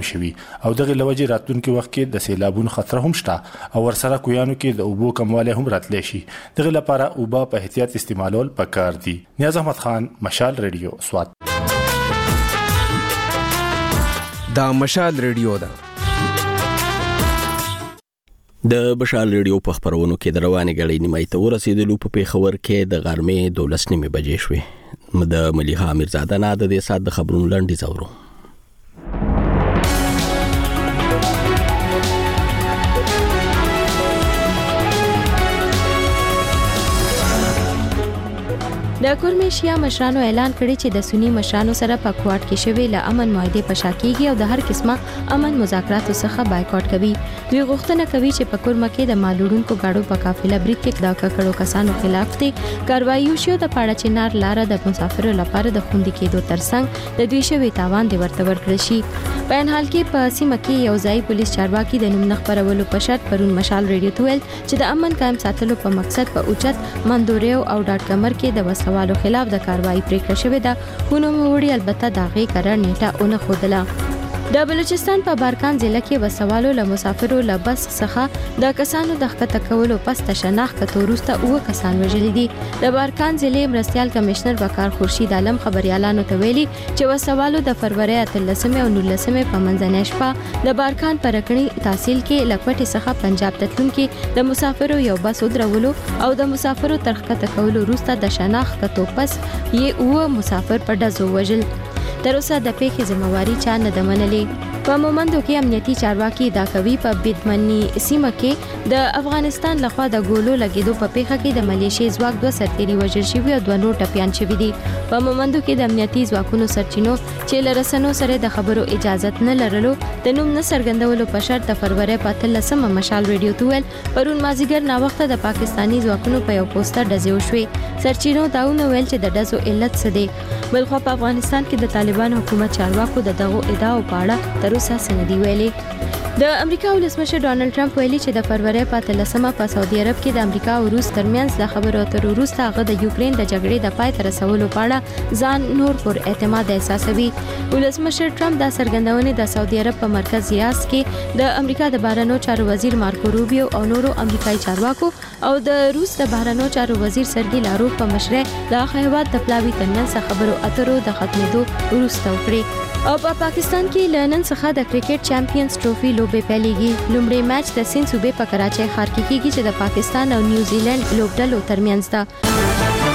کم شوي او دغه لوجه راتلونکي وخت کې د سیلابونو خطر هم شته او ورسره کویانو کې د اوبو کموالی هم راتلی شي. دغه لپاره اوبه په احتیاط استعمالول پکار دي. نیاز احمد خان، مشال ریډیو، سوات. دا مشال ریډیو ده. د مشال ریډیو په خبرونو کې د روانې غړې نیمای ته ورسېدلو په پیښور کې د غرمې 12:30 بجې شوې. د ملیحه امیرزاده نه د دې سات د خبرونو لنډیز اورو. د کورمې شیا مشرانو اعلان کړی چې د سنی مشرانو سره په کوارټ کې شوی ل امن معاهده په شاکیږي او د هر قسمه امن مذاکراتو څخه بایکاټ کوي. دوی غوښتنه کوي چې په کورمه کې د مالوړونکو گاډو په قافله برید کې د ککړو کسانو خلاف دي کاروایی وشي د پاړه چنار لار د مسافرو لپاره د خوندې کېدو ترڅنګ د دوی شوی تاوان دی ورته ورکړل شي. په ان حال کې په سیمه کې یو ځای پولیس چارواکي د نوم نخبرولو په شرط پرون مشال ریډیو ته ویل چې د امن قائم ساتلو په مقصد په اوچت مندوریو او ډاټ کمر کې د وسوالو خلاف د کاروایی پریکړه شوې ده. خو نو وړي البته دا غي قرار نیټه اون خودله. د بلوچستان په بارکان ضلع کې وسوالو له مسافرو له بس څخه د کسانو د ښکته کولو پس د شناخت کتورسته او کسان وژل دي. د بارکان ضلع مرستيال کمشنر وقار خورشید عالم خبريالانو ته ویلي چې وسوالو د فروری 13 او 19 په منځنۍ شپه د بارکان پرکړی تحصیل کې لکوټي څخه پنجاب تتلونکو د مسافرو یو بس ودرولو او د مسافرو ترخکته کولو وروسته د شناخت کتو پس یې او مسافر په ډزو وژل. تر اوسه د پیښې ذمہواری چا نه ده منلې. په مومندو کې امنیتي چارواکي دا کوي په بدمنی سیمه کې د افغانستان لخوا د ګولو لګیدو په پیښه کې د ملیشي ځواک 2 سرتيري وژل شوي او 2 نور ټپيان شوي دي. په مومندو کې د امنیتي ځواکونو سرچینو چې لرسنو سره د خبرو اجازه نه لرلو د نوم نه څرګندولو په شرط د فروری 13 مشال ریډیو ته ویل پرون مازیګر نا وخت د پاکستانی ځواکونو په یو پوسټر ډزې وشوې. سرچینو داونه ویل چې د ډزو علت څه دی. بلخو په افغانستان کې د طالبان حکومت چارواکو د دغو ادعاو په اړه تر اوسه سندي ویلي. د امریکا ولسمشر ډانلډ ټرمپ ویلي چې د فروری 13 په سعودي عرب کې د امریکا او روس ترمنځ د خبرو اترو وروسته هغه د یوکرين د جګړې د پای ته رسولو په اړه ځان نور پر اعتماد احساسوي. ولسمشر ټرمپ د سرګندونې د سعودي عرب په مرکز ریاض کې د امریکا د بهرنیو چارو وزیر مارکو روبیو او نورو امریکایي چارواکو او د روس د بهرنیو چارو وزیر سرګي لاروف په مشرۍ د هیواد د پلاوي ترمنځ خبرو اترو د ختمېدو وروسته وکړي. او په پاکستان کې لنن څخه د کرکټ چمپیونز ټرافي لوبې پیلېږي. لومړی میچ د سند صوبې په کراچۍ ښار کې کیږي چې د پاکستان او نیوزیلند لوبډلو ترمنځ ده.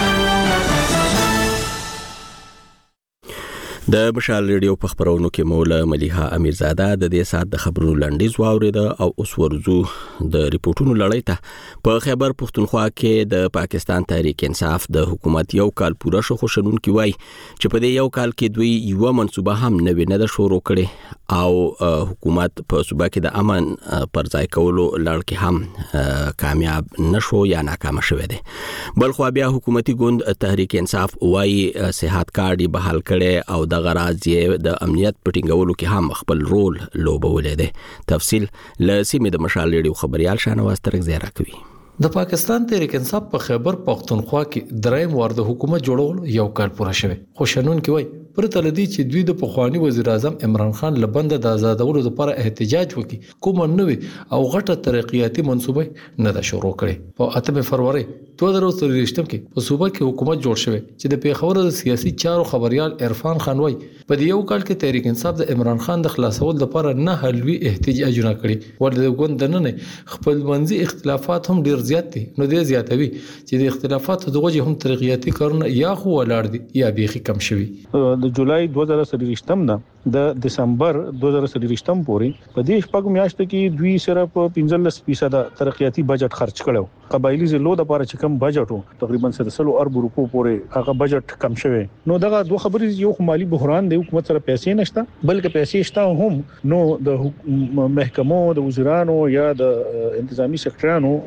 د مشال ریډیو په خبرونو کې مولا ملیحه امیرزاده د دې سات د خبرونو لنډیز واوریده او اوس ورزو د ریپورتونو لړۍ ته. په خیبر پختونخوا کې د پاکستان تحریک انصاف د حکومت یو کال پوره شو خوشنون کی وای چې په دې یو کال کې دوی یو منصوبه هم نه ده شروع کړي او حکومت په صوبه کې د امن پر ځای کولو لړ کې هم کامیاب نشو یا ناکام شوه دي. بلخو بیا حکومتي ګوند تحریک انصاف وای صحت کارت بحال کړي او د غراض یې د امنیت پټینګولو کې هم خپل رول لوبولې ده. تفصیل له سیمې د مشال ریډیو خبريال شانواز ترک زیرا کوي. د پاکستان تحریک انصاف په خیبر پختونخوا کې دریم وار د حکومت جوړول یو کال پوره شوی. خوشنون کې وای پرته لدی چې دوی د پخوانی وزیر اعظم عمران خان لبند د آزادولو لپاره احتجاج وکړي کوم نوې او غټه ترقیاتي منصوبه نه ده شروع کړي. په 8 فروری 2023 کې په صوبه کې حکومت جوړ شوی چې د پیښور د سیاسي چارو خبريال عرفان خان وای په یو کال کې تحریک انصاف د عمران خان د خلاصول لپاره نه حلوي احتجاجونه کړي. ورته ګوند نه خپل منځي اختلافات هم ډیر زیات دي. نو دې زیاتوي چې د اختلافاتو دغه هم ترقیاتي کارونه یا خو ولاړ دي یا بيخي کم شوي. د جولای 2023 نه د دسمبر 2023 پورې په دې شپږ میاشتو کې دوی صرف 15% ترقیاتي بجټ خرج کړو. قبایلی ضلعو د لپاره چې کم بجټ وو تقریبا 300 ارب روپو پورې هغه بجټ کم شوی. نو دغه دوه خبرې یو مالی بحران دی حکومت سره پیسې نشته بلکې پیسې شته هم نو د محکمو د وزیرانو یا د انتظامی سکټرانو عدم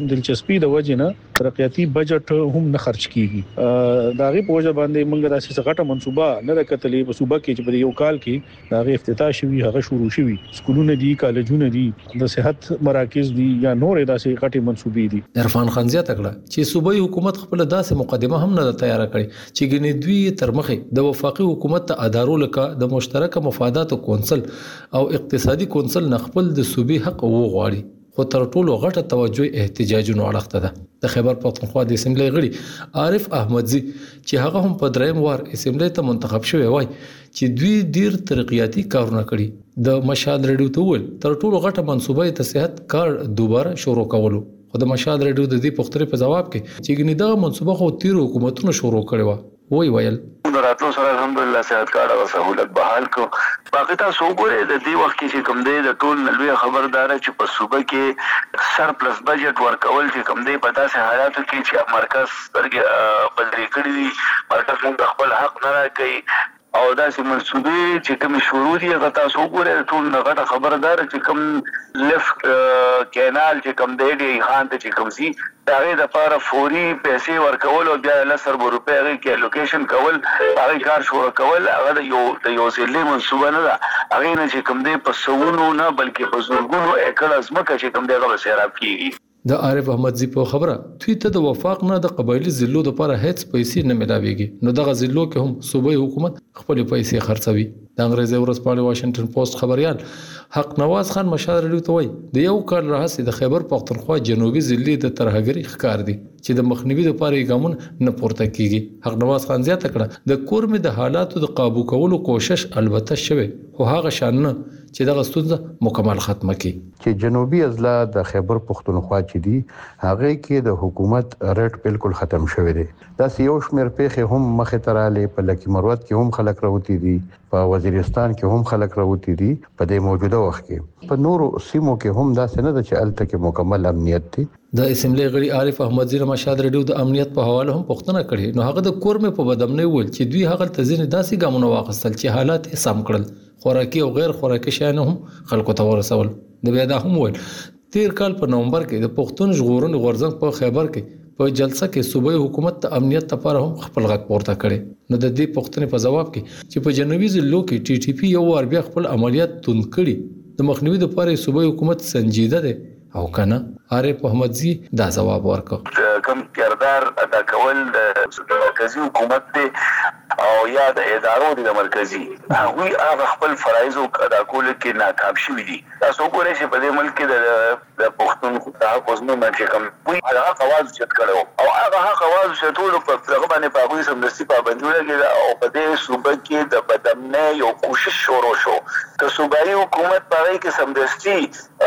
عدم دلچسپي د وجې نه ترقیاتي بجټ هم نه خرج کیږي دا غي په وجه باندې موږ داسې غټه منصوبه نه راکټلې په صوبه کې چې په یو کال کې دا غي افتتاح شوی هغه شروع شوی سکولونه دي کالجونه دي د صحت مراکز دي یا نور داسې غټي منصوبې دي. عرفان خان زیاته کړه چې صوبایي حکومت خپل داسې مقدمه هم نه تیار کړي چې ګنې دوی تر مخه د وفاقي حکومت ته ادارو لکه د مشترک مفادات کونسل او اقتصادي کونسل نخپل د صوبې حق وغواړي خو تر ټولو غټه توجه احتجاجونو اړخته ده. د خیبر پختونخوا د اسمبلی غړي عارف احمدزي چې هغه هم په دریم وار اسمبلی ته منتخب شوی وای چې دوی ډیر ترقیاتي کارونه کړي د مشال ریډیو ته ول تر ټولو غټه منصوبه د صحت کار دوباره شروع کولو. خو د مشال ریډیو د دې پختري په جواب کې چې ګنې دا منصوبه خو تیر حکومتونو شروع کړي و ویل راتلو سره الحمدلله صحت کارت او سہولت بحال کو باقی تاسو وګورئ د دې وخت کې چې کوم دی د ټول نلوي خبردار چې په صوبه کې سرپلس بجټ ورکول چې کوم دی په داسې حالاتو کې چې مرکز سترګې بلري کړی مرکز موږ خپل حق نه راکړي او داسې منصوبې چې کوم شروع دي هغه تاسو وګورئ ټول غټه خبردار چې کوم لیفت کینال چې کوم دی دی خان ته چې کوم سي داغه د لپاره فوري پیسې ورکول او بیا له سر روپیا کې الوکیشن کول هغه کار شروع کول هغه د یو ځلې منصوبه نه ده هغه نه چې کوم دی په سونو نه بلکې په زورګونو اکل ازمکه چې کوم دی هغه سیراب کیږي. د عارف احمدزي په خبره دوی ته د وفاق نه د قبایلی ضلعو لپاره هیڅ پیسې نه ملاويږي نو دغه ضلعو کې هم صوبایي حکومت خپل پیسې خرڅوي. د انګريزي ورځپاڼې واشنگټن پوسټ خبريال حق نواز خان مشال ریډیو ته وایي د یو کال راهسې د خیبر پختونخوا جنوبي ضلع د ترهګری ښکار دي چې د مخنیوي لپاره ګامون نه پورته کیږي. حق نواز خان زیاته کړه د کورمه د حالاتو د قابو کولو کوشش البته شوه خو هغه شان نه چې دغه ستونزه مکمل ختمه کړي. چې جنوبي اضلاع د خیبر پختونخوا چې دي هغه کې د حکومت ریټ بالکل ختم شوی دی. دا یو شمېر پیښې هم مخه تراله په لکی مروت کې هم خلک راوتی دي په وزیرستان کې هم خلک راوتی دي په دې موجوده وخت کې په نورو سیمو کې هم دا څنګه د چالت کې مکمل امنیت دی. د اسمبلی غړي عارف احمدزي مشال ریډیو د امنیت په حواله هم پوښتنه کړې نو هغه د کورمه په بدمنۍ ول چې دوی هغه تزین داسې ګامونه واخیستل چې حالات یې سم کړل خوراکي او غیر خوراکي شیان هم خلکو ته ورسول. د بیا دا هم ول تیر کال په نومبر کې د پښتون ژغورنې غورځنګ په خیبر کې په جلسه کې صوبایي حکومت ته امنیت لپاره هم خپل غږ پورته کړي نو د دې پښتنې په جواب کې چې په جنوبي ضلعو کې ټي ټي پی یو ور بیا خپل عملیات توند کړي د مخنیوي لپاره صوبایي حکومت سنجیده ده او کنه عارف احمدزي دا جواب ورکړ کم کردار ادا کول د مرکزی حکومت ته او یا د ادارو د مرکزی هغه هغه خپل فرایض ادا کول کې ناکام شوي دي. تاسو ګورئ چې په دې ملک کې د پښتون تحفظ نه چې کوم وي هغه قواعد چت کړو او هغه قواعد چې ټول په هغه باندې په هغه سمدستي پابندي لګي او په دې صوبه کې د بدمنۍ یو کوشش شروع شو که صوبایي حکومت په هغه کې سمدستي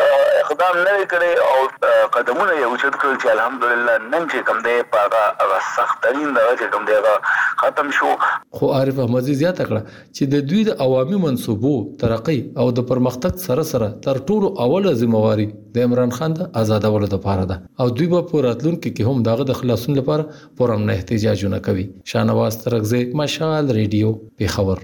اقدام نه کړي او قدمونه یې اوچت کړل چې الحمدلله نن چې کوم دی په هغه سخترین دا چې کوم دی ختم شو. خو عارف احمدزي زیاته کړه چې د دوی د عوامي منصوبو ترقی او د پرمختګ سره سره تر ټولو اوله ذمہواری د عمران خان د آزادولو لپاره ده او دوی په راتلونکو کې هم دغه د خلاصون لپاره پرم نه احتجاجونه کوي. شانواز ترغزی مشال ریډیو پیښور.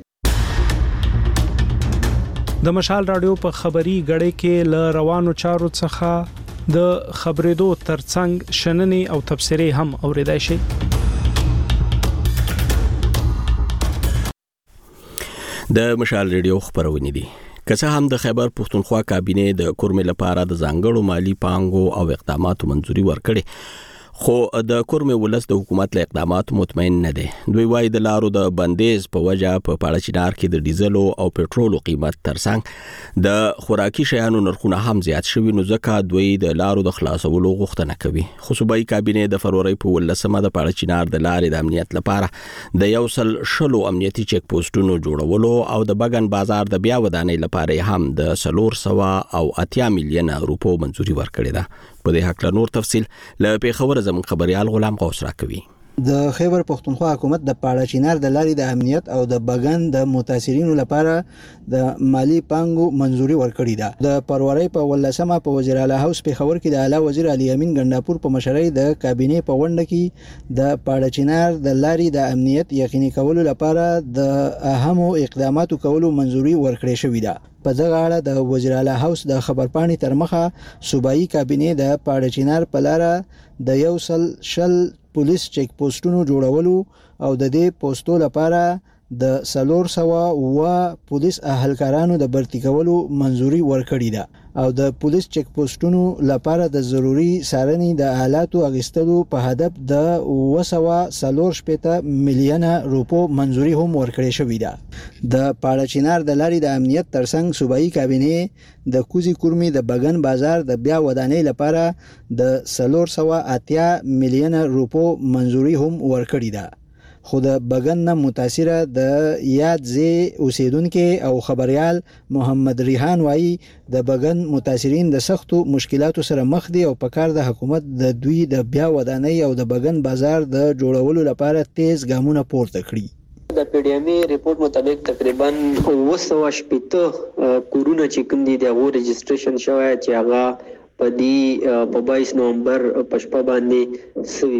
د مشال رادیو په خبري غړې کې ل روانو چارو څخه د خبرېدو ترڅنګ شننې او تبصرې هم اوریدای شي. د مشال ریډیو خبرونه دي که څه هم د خیبر پختونخوا کابینه د کورمه لپاره د ځانګړو مالی پانګو او اقداماتو منځوري ورکړي خو د کورمه ولس د حکومت له اقداماتو مطمئن نه دي. دوی وايي د لارو د بندیز په وجه په پاړچینار کې د ډیزل او پټرولو قیمت ترڅنګ د خوراکي شیانو نرخونه هم زیات شوي نو ځکه دوی د لارو د خلاصولو غوښتنه کوي. خو صوبایي کابینه د فروری په 18مه د پاړچینار د لارې د امنیت لپاره د یو سل شلو امنیتي چک پوسټونو جوړولو او د بګن بازار د بیا ودانۍ لپاره هم د 400 او 80 میلیون روپو منځوري ورکړي ده. په دې حق له نور تفصيل له پیښور زموږ خبريال غلام غوث راکوي. د خیبر پختونخوا حکومت د پاړچینار د لارې د امنیت او د بګن د متاثرینو لپاره د مالی پانګو منځوري ورکړې ده. د پروري په 18مه په وزیر اعلی هاوس پیښور کې د اعلی وزیر علي امین ګنداپور په مشرۍ د کابینه په غونډه کې د پاړچینار د لارې د امنیت یقیني کولو لپاره د اهمو اقداماتو کولو منځوري ورکړې شوې ده. په دغه اړه د وزیر اعلی هاوس د خبرپاڼې تر مخه صوبایي کابینې د پاړچینار په لاره د 100 پولیس چیک پوسټونو جوړولو او د دې پوسټو لپاره د 400 پولیس اهلکارانو د برتی کولو منځوري ورکړې ده او د پولیس چیک پوسټونو لپاره د ضروری سارنې د آلاتو اغستلو په هدف د 240 میلیونه روپو منځوري هم ورکړې شوې ده. د پاړچینار د لارې د امنیت ترڅنګ صوبایي کابینې د کوزي کورمي د بغن بازار د بیا ودانۍ لپاره د 480 میلیونه روپو منځوري هم ورکړې ده. خو د بغن نه متاثره د یاد زی اوسیدونکو او خبريال محمد ریحان وایي د بغن متاثرین د سختو مشکلاتو سره مخ دي او په کار د حکومت د دوی د بیا ودانۍ او د بغن بازار د جوړولو لپاره تیز ګامونه پورته کړي. د پی ډی ام ای ریپورت مطابق تقریبا 280 کورونه چې کوم دي د رجسټریشن شوی چې هغه په 22 نومبر په شپه باندې سوي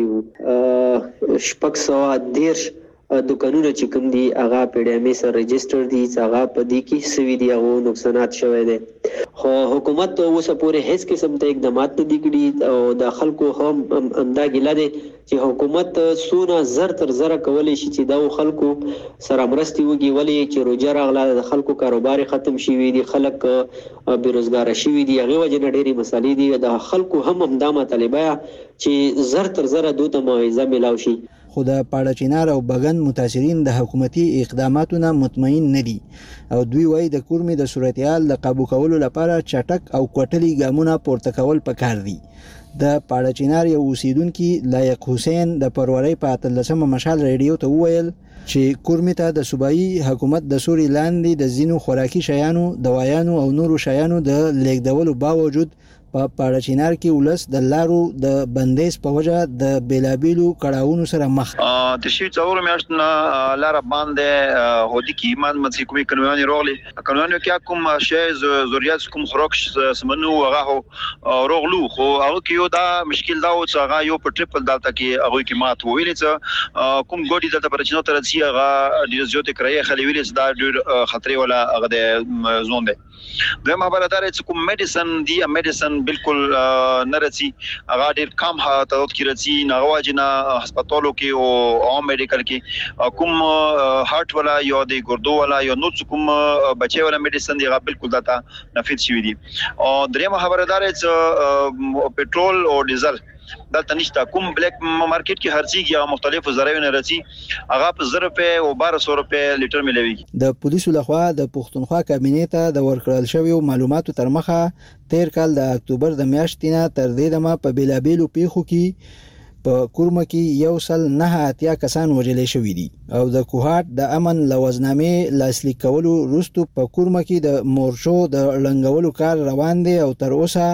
وو. شپږ سوه 10 دکانونه چې کوم دي هغه په ډی ام ای سره رجسټر دي چې هغه په دې کې سوي دي هغه نقصانات شوی دي. خو حکومت اوسه پورې هیڅ قسم ته اقدامات نه دي کړي او د خلکو هم امدا ګیله دي چې حکومت سونه زر تر زر کولی شي چې دا خلکو سره مرستي وږي ولې چې روجر اغلا د خلکو کاروبار ختم شي وي دي خلک بیروزګار شي وي دي هغه وجه نه ډېری مسالې دي د خلکو هم امدا مطالبه چې زر تر زر دوته موعظه ملاو شي. خو د پاړچینار او بغن متاثرین د حکومتي اقداماتو نه مطمئن نه دي او دوی وایي د کورمي د صورتحال د قابو کولو لپاره چټک او کوټلي ګامونه پورته کول پکار دي. د پاړچینار یو اوسیدونکو لایق حسین د پروري په 13 مشال ریډیو ته وویل چې کورمي ته د صوبایي حکومت د سوري لاندې د زینو خوراکي شیانو دوايانو او نورو شیانو د لیکدولو باوجود په پاړچینار کې ولس د لارو د بندیز په وجه د بیلابیلو کړهونو سره مخ د شي څور میاشتنا لار باندې هودي کې ایمان مڅ کومي قانوني روغلي قانوني کې کوم شی ضرورت کوم خوراک سمنو هغه روغلو خو هغه کې یو دا مشکل دا و چې هغه یو په ټریپل دالتا کې هغه کې مات ویل چې کوم ګوډي د پرچینو تر سي هغه د زیاتې کرایه خلې ویل چې دا ډېر خطرې ولا هغه د زون دی. د مخابراتاره چې کوم میډیسن بالکل نرسي هغه ډېر کم حالت کې رسي ناواجنه هسپتالو کې او عام میډیکل کې کوم هارت ولا یا د ګردو ولا یا نو کوم بچي ولا میډیسن دی هغه بالکل داتا نفید شوی دي. او درېمه خبردار چې پټرول او ډیزل دلته نشته کوم بلیک مارکیټ کې هرڅیږي یا مختلفو ذرایونه رسي هغه په 1000 روپے او 1200 روپے لیټر ملوي. د پولیسو لخوا د پښتونخوا کابینې ته د ورکړل شوی معلوماتو تر مخه 13 کال د اکتوبر د میاشتې نه تر دې دمه په بیلابیلو پیښو کې په کورمه کې 109 کسان وژل شوی دي او د کوهات د امن لوزنامې لاسلیک کولو وروسته په کورمه کې د مورچو د لنګولو کار روان دي او تر اوسه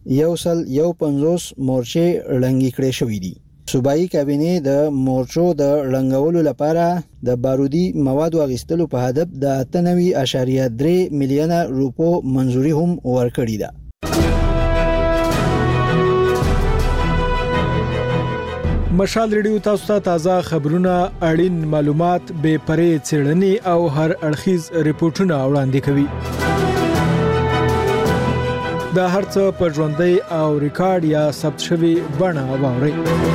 150 مورچې لنګي کړې شوې دي. صوبایي کابینې د مورچو د لنګولو لپاره د بارودي موادو اغستلو په هدف د 98.3 میلیونه روپو منځوري هم ورکړې ده. مشال ریډیو تاسو ته تازه خبرونه اړین معلومات به پرې څېړنې او هر اړخیز ریپورتونه وړاندې کوي. دا هرڅه په ژوندۍ او ریکارډ یا ثبت شوی بڼه واورئ.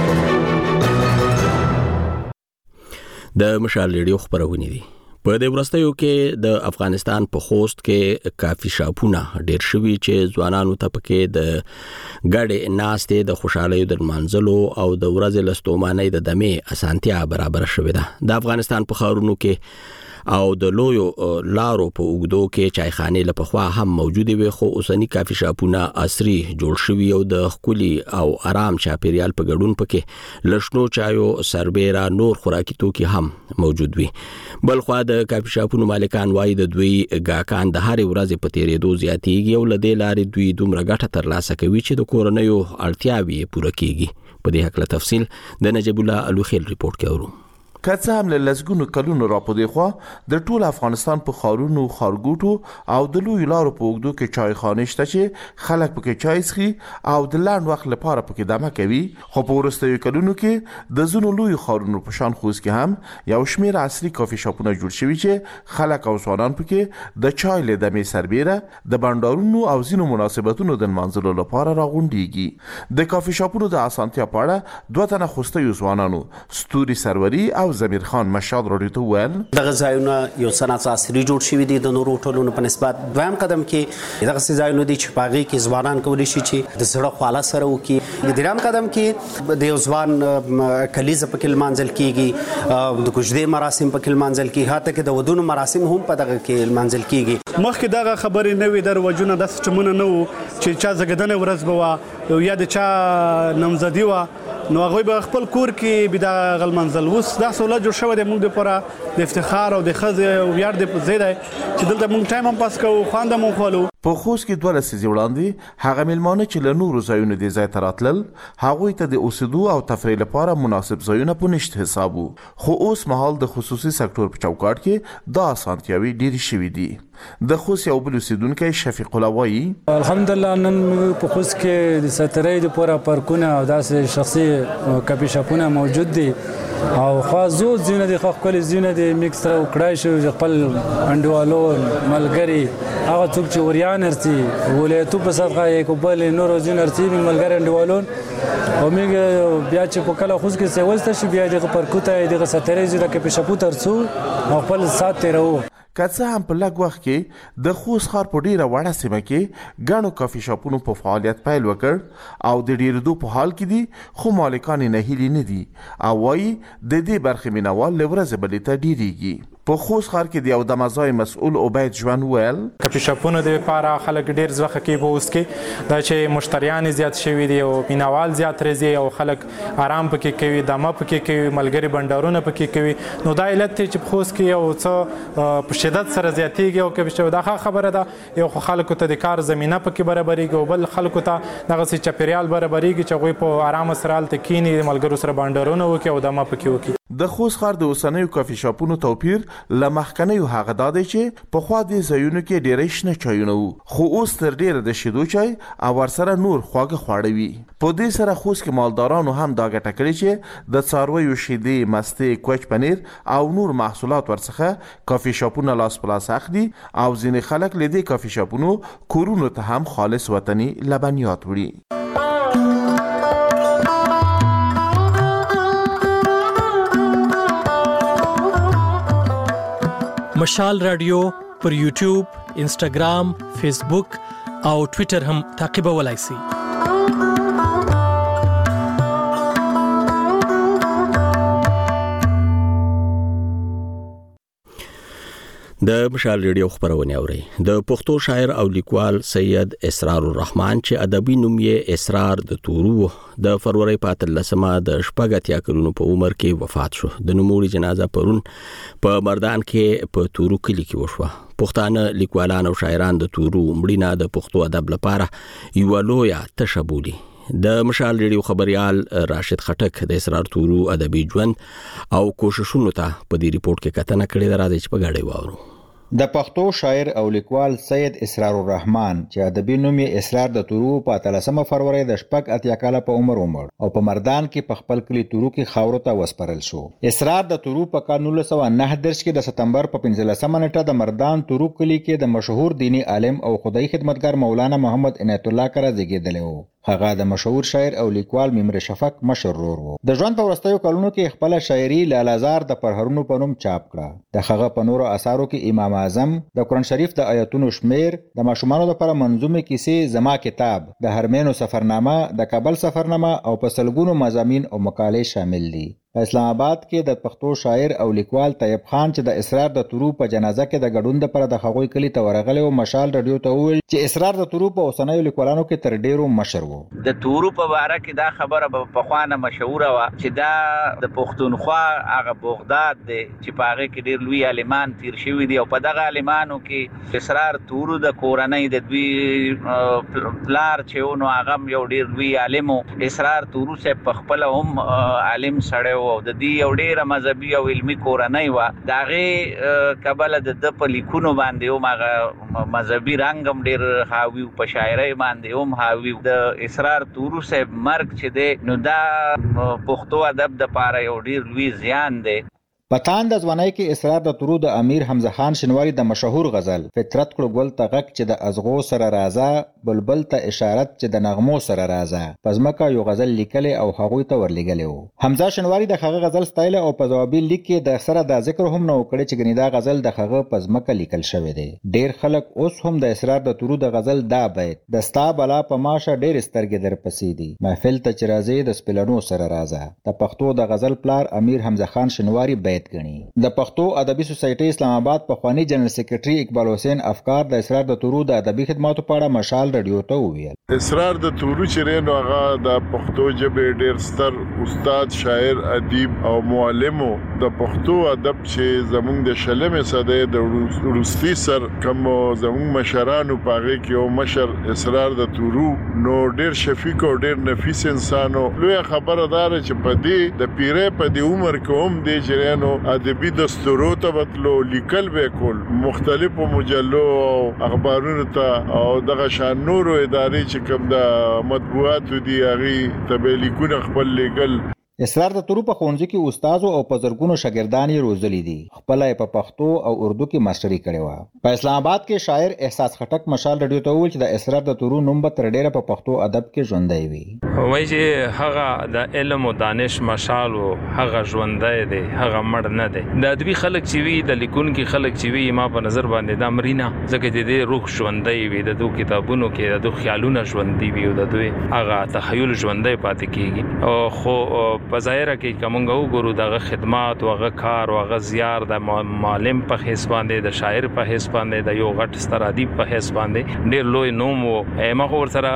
د مشال ریډیو خبرونه دي. په دې ورستیو کې د افغانستان په خوست کې کافي شاپونه ډیر شوي چې ځوانانو ته پکې د ګډې ناستې د خوشحالۍ د منځلو او د ورځې لستومانۍ د دمې اسانتیا برابر شوې ده. د افغانستان په ښارونو کې او د لویو لارو په اوګدو کې چایخانې لپخوا هم موجوده وي خو اوسنی کافي شاپونه عصري جوړ شوي او د خولي او آرام چاپیریال په ګډون پکې لښنو چایو سربېرا نور خوراکي توکي هم موجود وي. بلخوا د کافي شاپونو مالکان وایي د دوی ګاکان د هر ورځې په تیرېدو زیاتېږي او لدې لارې دوی دومره ګټه ترلاسه کوي چې د کورنیو اړتیاوې پوره کیږي. په دې حق له تفصیل د نجیب الله الوخیل ریپورت کوي. که څه هم له لسګونو کلونو راپدې خوا د ټول افغانستان په ښارونو ښارګوټو او د لویو لارو په اوږدو کې چایخانې شته چې خلک پکې چای څښي او د لنډ وخت لپاره پکې دمه کوي. خو په وروستیو کلونو کې د ځینو لویو ښارونو په شان خوست کې هم یو شمېر عصري کافي شاپونه جوړ شوي چې خلک او ځوانان پکې د چای له دمې سربیره د بانډارونو او ځینو مناسبتونو د نمانځلو لپاره راغونډېږي. د کافي شاپونو د اسانتیا په اړه دوه تنه خوستیو ځوانانو ستوري سروري او زمیر خان مشال راډیو ته وویل دغه ځایونه یو صنعت عصري جوړ شوي دي د نورو ټولونو په نسبت. دویم قدم کې دغه ځایونه دي چې په هغې کې ځوانان کولی شي چې د زړه خواله سره وکړي. دریم قدم کې د یو ځوان کلیزه پکې لمانځل کېږي، د کوژدې مراسم پکې لمانځل کېږي، حتی کې د ودونو مراسم هم په دغه کې لمانځل کېږي. مخکې دغه خبرې نه وي، دروجونه داسې سیسټمونه نه وو چې چا زیږیدنې ورځ به وه یا د چا نامزدي وه نو هغوی به خپل کور کې به دغه لمانځل. اوس دا سهولت جوړ شوی دی موږ دپاره د افتخار او د ښځې ویاړ د ځای دی چې دلته موږ ټایم هم پاس کوو، خوند هم وخولو. په خوست کې 2 لسیزې وړاندې هغه میلمانه چې له نورو ځایونو دې ځای ته راتلل هغوی ته د اوسېدو او تفریح لپاره مناسب ځایونه په نشت حساب وو. خو اوس مهال د خصوصي سکتور په چوکاټ کې دا اسانتیاوي ډېرې شوي دي. د خوست یو بل اوسیدونکی شفیق الله وایي الحمدلله نن په خوست کې د ساترۍ دپاره پارکونه او داسې شخصي کافي شاپونه موجود دي او خاصو ځینې دي ښکلي ځینې دي میکس سره وکړای شو چې خپل انډیوالو ملګري هغه څوک چې وریان ارسي ولایتو په صدقه یې کو بل نورو ځین ارسي ملګري انډیوالون او موږ بیا چې په کله خوست کې سیولسته شو بیا دغه پارکوته دغه ساترۍ د کافي شاپو ترڅو او خپل سات تیرو. که څه هم په لږ وخت کې د خوست ښار په ډیره وړه سیمه کې ګڼو کافي شاپونو په فعالیت پیل وکړ او د ډیرېدو په حال کې دي، خو مالکان یې نهیلي نه دي او وایي د دې برخې مینوال له ورځې بلې ته ډیریږي. په خوست ښار کې د یو دمځای مسؤل عبید ژوند ویل کافي شاپونو د لپاره خلک ډیر ځوخه کوي په اوس کې دا چې مشتریان زیات شوي دي او مینوال زیات راځي او خلک آرام پکې کوي، دمه پکې کوي، ملګري بنډارونه پکې کوي. نو دا علت دی چې په خوست کې یو څه په شدت سره زیاتېږي او کافي شاپ دا خبره ده یو خلکو ته د کار زمینه پکې برابرېږي او بل خلکو ته دغسې چاپیریال برابرېږي چې هغوی په آرامه سره هلته کښېني، د ملګرو سره بانډارونه وکړي او دمه پکې وکړي. د خوست ښار د اوسنیو کافي شاپونو توپیر له مخکنیو هغه دا دی چې پخوا دې ځایونو کې ډېری شنه چایونه وو، خو اوس تر ډېره د شیدو چای او ورسره نور خواږه خواړه وي. په دې سره خوست کې مالدارانو هم دا ګټه کړې چې د څارویو شیدې، مستې، کوچ پنیر او نور محصولات ورڅخه کافي شاپونه لاس په لاس اخلي او ځینې خلک له دې کافي شاپونو کورونو ته هم خالص وطني لبنیات وړي. مشال رادیو پر یوټیوب، انسټاګرام، فیسبوک او ټویټر هم تعقیبولای شئ. د مشال ریډیو خبرونه اوري. د پښتو شاعر او لیکوال سید اسرار الرحمن چې ادبي نوم یې اسرار د تورو د فروری په 13مه د شپږ کلونو په عمر کې وفات شو. د نوموړي جنازه پرون په مردان کې په تورو کلی کې وشوه. پښتانه لیکوالان او شاعران د تورو مړینه د پښتو ادب لپاره یو لویه تشه بولي. د مشال ریډیو خبريال راشد خټک د اسرار تورو ادبي ژوند او کوششونو ته په دې ریپورت کې کتنه کړې ده، راځي چې په غاړې واورو. د پښتو شاعر او لیکوال سید اسرار الرحمن چې ادبي نوم یې اسرار د تورو په 13 فروری د شپږ اتیا کاله په عمر او په مردان کې په خپل کلی تورو کې خاورو ته وسپارل شو. اسرار د تورو په کال 1909 کې د سپتمبر په 15 نیټه د مردان تورو کلی کې د مشهور دینی عالم او خدای خدمتګار مولانا محمد عنایت الله کره زیږیدلی و. هغه د مشهور شاعر او لیکوال ممر شفق مشر ورور و. د ژوند په وروستیو کلونو کې خپل شاعري لالازار د پرهرونو په نوم چاپ کړه. د هغه په نورو اثارو کې امام اعظم، د قرآن شریف د آیاتونو شمیر، د ماشومانو لپاره منظومه کیسې زما کتاب، د هرمینو سفرنامه، د کابل سفرنامه او په سلګونو مضامین او مقالې شامل دي. په اسلام آباد کې د پښتو شاعر او لیکوال طیب خان چې د اسرار د تورو په جنازه کې د ګډون لپاره د هغوی کلی ته ورغلی او مشال رادیو ته وویل چې اسرار د تورو په اوسنیو لیکوالانو کې تر ډیرو مشر و. د تورو په باره کې دا خبره په خوانه مشهوره و چې دا د پښتونخوا هغه بغداد دی چې په هغه کې ډیر لوی عالمان تیر شوي دي او په دغه عالمانو کې اسرار تورو د کورنۍ د دوی پلار چې نو هغه یو ډیر لوی عالم و. اسرار تورو سه په خپل هم عالم سړی او د دې یو ډیره مذهبي او علمي کورنۍ و داغه قبل د په لیکونو باندې او ماغه مذهبي رنگ هم ډیر حاوی په شاعرۍ باندې هم حاوی د اسرار تورو صاحب مرګ چې دی نو دا پښتو ادب د پاره یو ډیر لوی زیان دی. پتان د ځوانۍ کې اسرار د تورو د امیر حمزه خان شینواری د مشهور غزل فطرت کړو ګل ته غک چې د ازغو سره رازه بلبل ته اشارت چې د نغمو سره رازه پزماکه یو غزل لیکل او هغوی ته ورلګل وو. حمزه شینواری د هغه غزل سټایل او په جوابي لیک کې د سره د ذکر هم نو کړی چې ګنیدا غزل د هغه پزماکه لیکل شوی دی. ډیر خلک اوس هم د اسرار د تورو د غزل دا بیت د ستا بلا په ماشه ډیر سترګې در پسې دي محفل ته چې راځي د سپلنو سره رازه د پښتو د غزل پلار امیر حمزه خان شینواری بیت غني. د پښتو ادبي سوسایټي اسلام آباد پخوانی جنرال سیکریټري اقبال حسین افکار د اسرار د تورو د ادبي خدماتو په اړه مشال رادیو ته وویل. اسرار د تورو چې نو هغه د پښتو ژبې ډیر ستر استاد شاعر ادیب او معلم د پښتو ادب چې زموږ د شلمې صدې د روسي سر کوم زموږ مشرانو پاغه کې او مشر اسرار د تورو نو ډیر شفیق او ډیر نفیس انسانو لوی خبردار چې په دې د پیره په دې عمر کې هم دې چې نو ادبي دستورو ته بتلو لیکل به کول مختلفو مجلو او اخبارونو ته او دغه شان نورو ادارې چې کوم د مطبوعاتو دي هغه ته لیکونه خپل لیکل. اسرار د تورو په ښوونځي کې استادو او په زرګونو شاګردان یې روزلي دي. خپل په پښتو او اردو کې ماستري کړې و. په اسلام آباد کې شاعر احساس خټک مشال رادیو ته وویل چې د اسرار د تورو نوم به تر ډیره په پښتو ادب کې ژوندی وي. وایي چې هغه د علم او دانش مشال او هغه ژوندی دی هغه مړ نه دی. د ادبي خلک چې وي د لیکونکو خلک چې وي ما په نظر باندې د امرینا ځکه د دې روح ژوندی وي د دوه کتابونو کې د دوه خیالونه ژوندۍ وي او د دوی هغه تخیل ژوندی پاتې کیږي او خو په ظاهره کې کومه وګورو دغه خدمات او هغه کار او هغه زیار د معلم په حساب باندې د شاعر په حساب باندې د یو غټ ستر ادیب په حساب باندې ډیر لوی نوم او مغه ورسره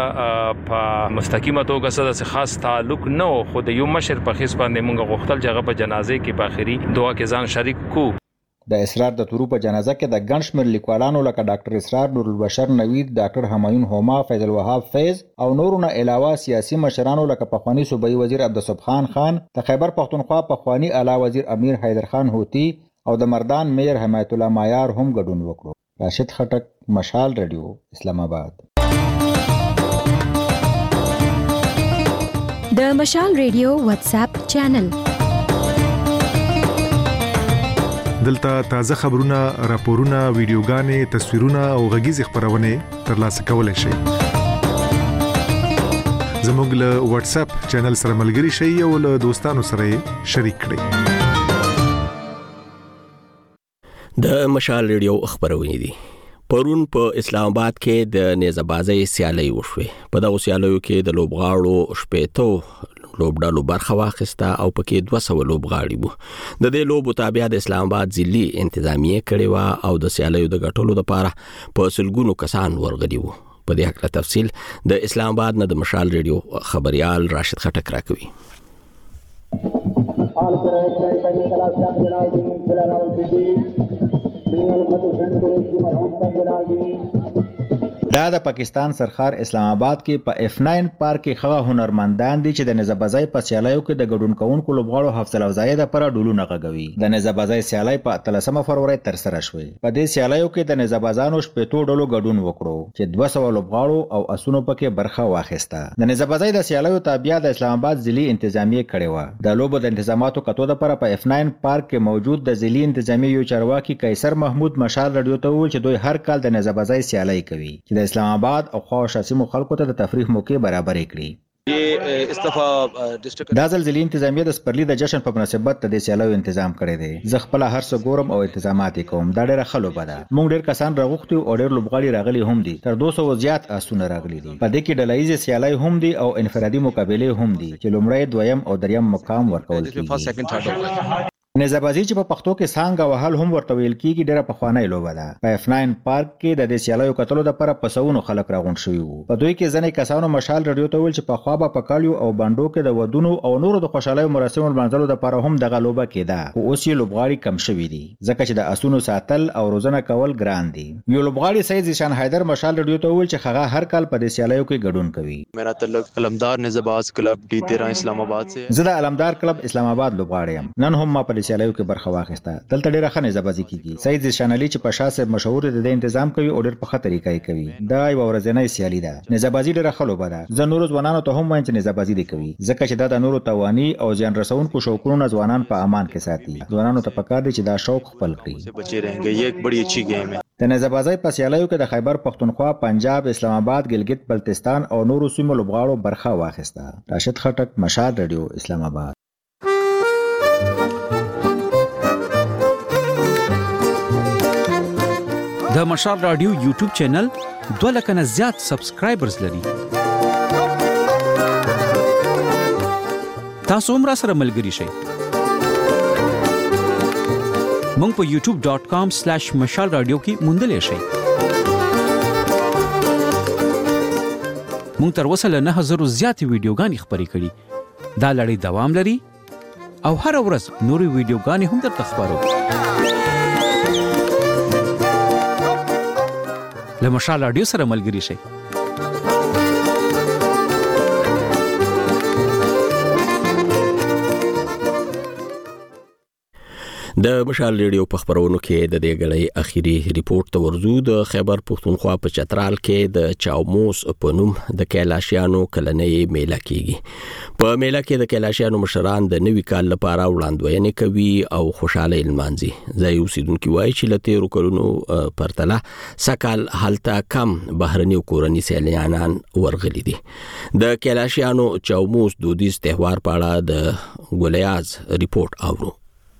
په مستقیمه توګه سره خاص تعلق نه خو د یو مشر په حساب باندې موږ غوښتل چې هغه په جنازې کې په اخري دعا کې ځان شریک کو. د اسرار د تورو په جنازه کې د ګڼ شمېر لیکوالانو لکه ډاکټر اسرار نورالبشر نوید ډاکټر همایون هوما فیض الوهاب فیض او نورو نه علاوه سیاسي مشرانو لکه پخوانی صوبایي وزیر عبدالسبحان خان د خیبر پختونخوا پخوانی اعلی وزیر امیر حیدر خان هوتی او د مردان میر حمایت الله مایار هم ګډون وکړو. راشد خټک مشال رادیو اسلام آباد. د مشال رادیو واتس اپ چینل دلته تازه خبرونه، راپورونه، ویډیوګانې، تصویرونه او غږیز خبرونه ترلاسه کولای شئ. زموږ له واتس اپ چینل سره ملګري شئ او له دوستانو سره شریک کړئ. د مشال ریډیو خبرونه دي. پرون په اسلام آباد کې د نيزه‌بازۍ سیالي وشوه. په دغه سیالیو کې د لوبغاړو شپېتو لوبډالو برخه واخیسته او پکې 200 لوبغاړي وو. د دې لوبو تابع د اسلام آباد ضلعي انتظامیه کړې و او د سیالیو د غټولو لپاره په سلګونو کسان ورغلي وو. په دې اړه تفصیل د اسلام آباد نه د مشال ریډیو خبريال راشد خټک راکوي. دا د پاکستان سرخار اسلام آباد کې په F9 پارک کې خغه هنرمندان دي چې د نيزه‌بازۍ په سیالیو کې د ګډون کوونکو لوبغاړو حوصله افزایی لپاره ډولونه غږوي. د نيزه‌بازۍ سیالي په 13 فروری تر سره شوې. په دې سیالیو کې د نيزه‌بازانو شپېتو ډلو ګډون وکړو چې 200 لوبغاړو او اسونو پکې برخه واخیسته. د نيزه‌بازۍ د سیالیو تابع د اسلام آباد ضلعي انتظامیه کړې و. د لوبو د تنظیماتو کتو لپاره په F9 پارک کې موجود د ضلعي انتظامیه یو چارواکي قیصر محمود مشال رادیو ته وویل چې دوی هر کال د نيزه‌بازۍ سیالي کوي چې د اسلام آباد او خواصاسي خلکو ته د تفریح موقع برابر کړي. دا ځلې انتظامیه د سپرلی د جشن په مناسبت د سیالیو تنظیم کړی دی. زه خپل هر څه ګورم او التزامات کوم. دا ډېر خلک ده. موږ ډېر کسان راغوښتي او ډېر لوبغاړي راغلي هم دي. تر 200 زیات اسونه راغلي دي. په دې کې ډلهییز سیالي هم دي او انفرادي مقابله هم دي چې لومړی، دویم او دریم مقام ورکول کیږي. نزابازي چې په پښتو کې سانګ وهل هم ورته ویل کیږي ډېره پخوانۍ لوبه ده. په F9 پارک کې د دې سیالیو کتلو لپاره پسونو خلک راغونډ شوي وو. په دوی کې ځنې کسانو مشال رادیو ته ویل چې په خوا به په کالیو او باندو کې د ودونو او نورو د خوشحالۍ مراسمو لمانځلو لپاره هم دغه لوبه کېده، خو اوس یې لوبغاړي کم شوي دي ځکه چې د اسونو ساتل او روزنه کول ګران دي. یو لوبغاړي سید زیشان حیدر مشال رادیو ته ویل چې هغه هر کال په دې سیالیو کې ګډون کوي. मेरा तल्लुक अलमदार निज़ाबाज क्लब D13 इस्लामाबाद से. زه د علمدار کلب اسلام آباد لوبغاړی یم. نن هم ما په دې سیالیو کې برخه واخیسته. دلته ډیره ښه نظبازي کیږي. سید زیشان علي چې په شاسه مشهور دي د تنظیم کوي او ډیر په ښه طریقه یې کوي. دا یو ورځنی سیالي ده. نظبازي ډیره ښه لوبه ده. زه نورو ځوانانو ته هم وایم چې نظبازي دې کوي ځکه چې دا د نورو توانی او ځان رسونکو شوقونو ځوانان په امان کې ساتي. ځوانانو ته پکار دي چې دا شوق خپل کړي. बचे रहेंगे, ये एक बड़ी अच्छी गेम है. د نظبازۍ په سیالیو کې د خیبر پختونخوا، پنجاب، اسلام آباد، ګلګت بلتستان او نورو سیمو لوبغاړو برخه واخیسته. راشد خټک، مشال رادیو، اسلام آباد. د مشال رادیو یوټیوب چینل 2 لک نه زیات سبسکرایبرز لري. تاسو هم را سره ملګري شئ. مونږ په youtube.com/مشال رادیو کې موندلې شئ. مونږ تر اوسه له 9000 زیاتې ویډیوګانې خپرې کړي. دا لړۍ دوام لري او هر ورځ نورې ویډیوګانې هم درته خپرو. له مشال رادیو سره ملګري شئ. د مشال ریډیو په خبرونو کې د دې غړې اخیری ریپورت ته ورزو. د خیبر پختونخوا په چترال کې د چاوموس په نوم د کیلاشیانو کلنۍ میله کیږي. په میله کې د کیلاشیانو مشران د نوي کال لپاره وړاندوینې کوي او خوشاله لمانځي. ځای اوسیدونکو وایي چې لته رکلونو پرتله سکال حالت کم بهرني کورني سیلانیان ورغلي دي. د کیلاشیانو چاوموس دودیز تهوار په اړه د ګولیاز ریپورت اورو.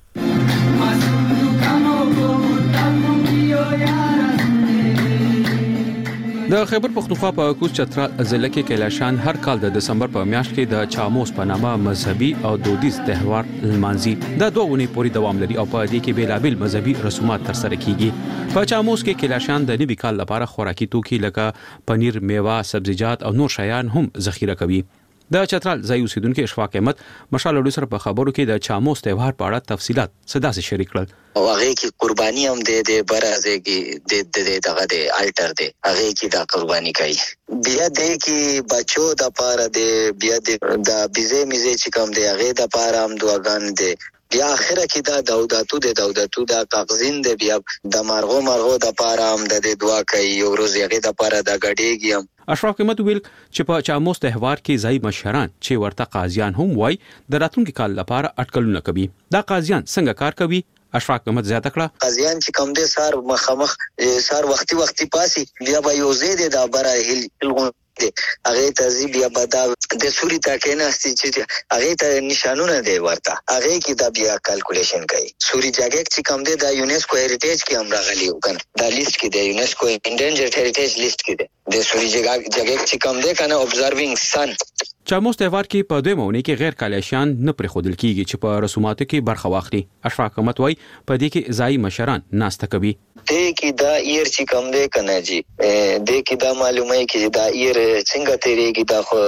د خیبر پختونخوا په کوز چترال ضلع کې کیلاشان هر کال د دسمبر په میاشت کې د چاموس په نامه مذهبي او دودیز تهوار لمانځي. دا 2 ونې پورې دوام لري او په دې کې بیلابل مذهبي رسومات ترسره کیږي. په چاموس کې کیلاشان د نوي کال لپاره خوراکي توکي لکه پنیر، میوه، سبزیجات او نور شیان هم ذخیره کوي. د چترال ځای اوسیدونکو اشفاق احمد مشال رادیو سره په خبرو کې د چاموس تهوار په اړه تفصيلات صدا سره شریک کړل. او هغه کې قرباني هم د برازه کې د دغه د الټر دی هغه کې دا قرباني کوي. بیا د کې بچو د پاره د بیا د بيزه میزه چې کوم دی هغه د پاره هم دعاګان دی. بیا اخره کې دا داوداتو د کاغذین دی. بیا د مرغو د پاره هم د دعا کوي. یو ورځ هغه د پاره د غډېږي. اشراف احمد ویل چې په چاموس تهوار کې ځای مشران چې ورته قاضیان هم وای د راتلونکي کال لپاره اټکلونه کوي. دا قاضیان څنګه کار کوي؟ اشراف احمد زیاته کړه. قاضیان چې کوم دي سار مخامخ سار وختي پاسي بیا به یو زیاده د بره هل هغه تهذیب یا بدا د سوري تا کې نه استي چې هغه ته نشانونه دی ورته هغه کې دا بیا کیلکولیشن کوي. سوري جګک چې کوم دی د یونیسکو هریټیج کې هم راغلی وکړ. دا لیست کې دی یونیسکو انډنجرډ هریټیج لیست کې دی. د سوري جګک چې کوم دی کنه ابزروینګ سن. چاموس تهوار کې په 2 مونې کې غیر کالیشان نه پرې خودل کیږي چې په رسوماتو کې برخه واخلي. اشفاق احمد وای په دې کې ځای مشران ناسته کوي. د کې دا ایر چې کوم دی کنه جی د کې دا معلومه کې دا ایر څنګه تیریږي دا خو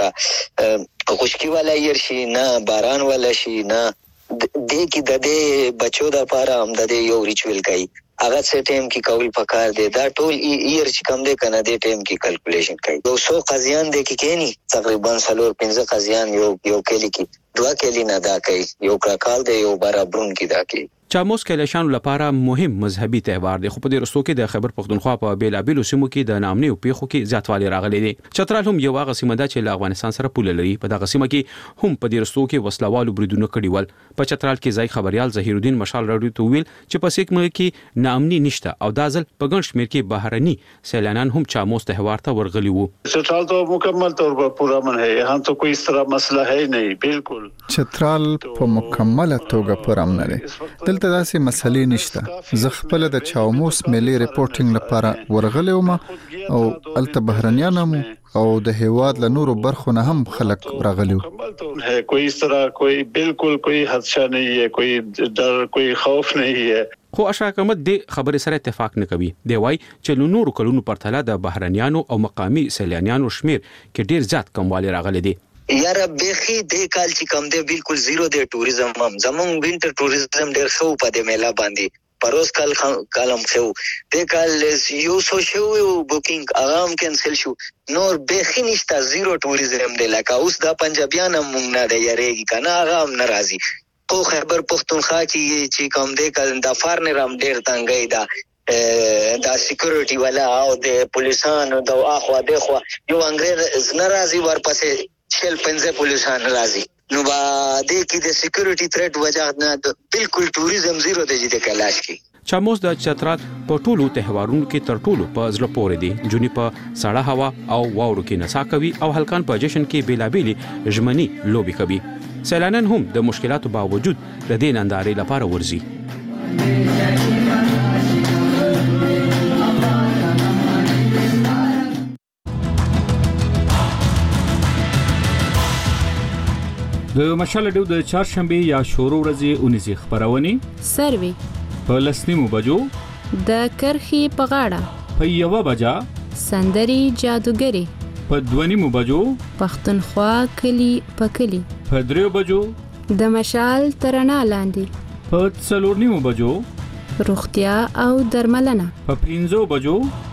لکه خشکی والا ایر شي نه باران والا شي نه د کې د بچو د لپاره هم د یو ریچوال کوي. هغه څه ټیم کې کول پکار دی. دا ټول ایر چې کوم دی کنه د ټیم کې کیلکولیشن کوي. 200 قاضیان د کې کینی تقریبا 15 قاضیان یو کلی کې 2 کلی نه دا کوي. یو کال دی یو برابرون کې دا کوي. چاموس کیلاشانو لپاره مهم مذهبي تهوار دی. خو په دې رستو کې د خیبر پختونخوا په بیلابیلو سیمو کې د نامنې او پیښو کې زیاتوالی راغلی دی. چترال هم یو هغه سیمه ده چې له افغانستان سره پوله لري. په دغه سیمه کې هم په دې رستو کې وسلوالو بریدونه کړي ول. په چترال کې ځای خبريال ظهیر الدین مشال رادیو ته ویل چې په سیک ملک کې نامنې نشته او دازل په ګڼ شمیر کې بهرني سیلانیان هم چاموس تهوار ته ورغلي وو. چترال تو مکمل طور پر پورا من ہے. یہاں تو کوئی اس طرح مسئلہ ہے نہیں. بالکل چترال په مکمل توګه پر امن لري. دلته داسې مسلې نشته. زه خپل د چاوموس ملي ریپورټینګ لپاره ورغلم او الته بهرنیان هم او د هیواد له نورو برخو نه هم خلک راغلیو. کوئی اس طرح کوئی بالکل کوئی خدشہ نہیں ہے, کوئی ڈر کوئی خوف نہیں ہے. خو اشرف احمد د خبرې سره اتفاق نه کوي. دی وای چې له نورو کلونو پرتله د بهرنیانو او مقامی سیلانیانو شمیر کې ډیر زیات کموالی راغلی دی. یاره بخي د کال چې کم دی بالکل زیرو دی ټوریزم هم زمون وینټر ټوریزم ډیر خو په دې میلا باندې پروس کالم خو د کال یو سو شو بوکینګ اغام کینسل شو نور بخي نشته زیرو ټوریزم دی لکه اوس د پنجابیان مونږ نه دی یریږي کنه اغام ناراضي. خو خیبر پختونخوا چې کوم دی کله د فارنرام ډیر تنګي دا سکیورټي والا او د پولیسانو د اخوا دغه یو انګريز ناراضي ورپسې شل پنځه پولیسان راځي نو با د کی د سکیورټي تھریټ وجه نه بالکل ټوریزم زیرو دی د کلاش کی. چاموس د چترال په ټولو تهوارونو کې تر ټولو په ځل پورې دي. جونی په سړه هوا او واورو کې نڅا کوي او هلکان په جشن کې بیلابېلي ژمنی لوبي کوي. سیلانیان هم د مشکلاتو باوجود د دې نندارې لپاره ورځي. د مشال ډو د چهارشنبه یا شورو ورځې اونیزي خبرونه سروي په لسنیمو بجو د کرخي په غاړه په یو بجا سندري جادوګری په دونیمو بجو پښتونخوا کلی په کلی په دریو بجو د مشال ترنا لاندې په څلورنیمو بجو روغتیا او درملنه په 5 بجو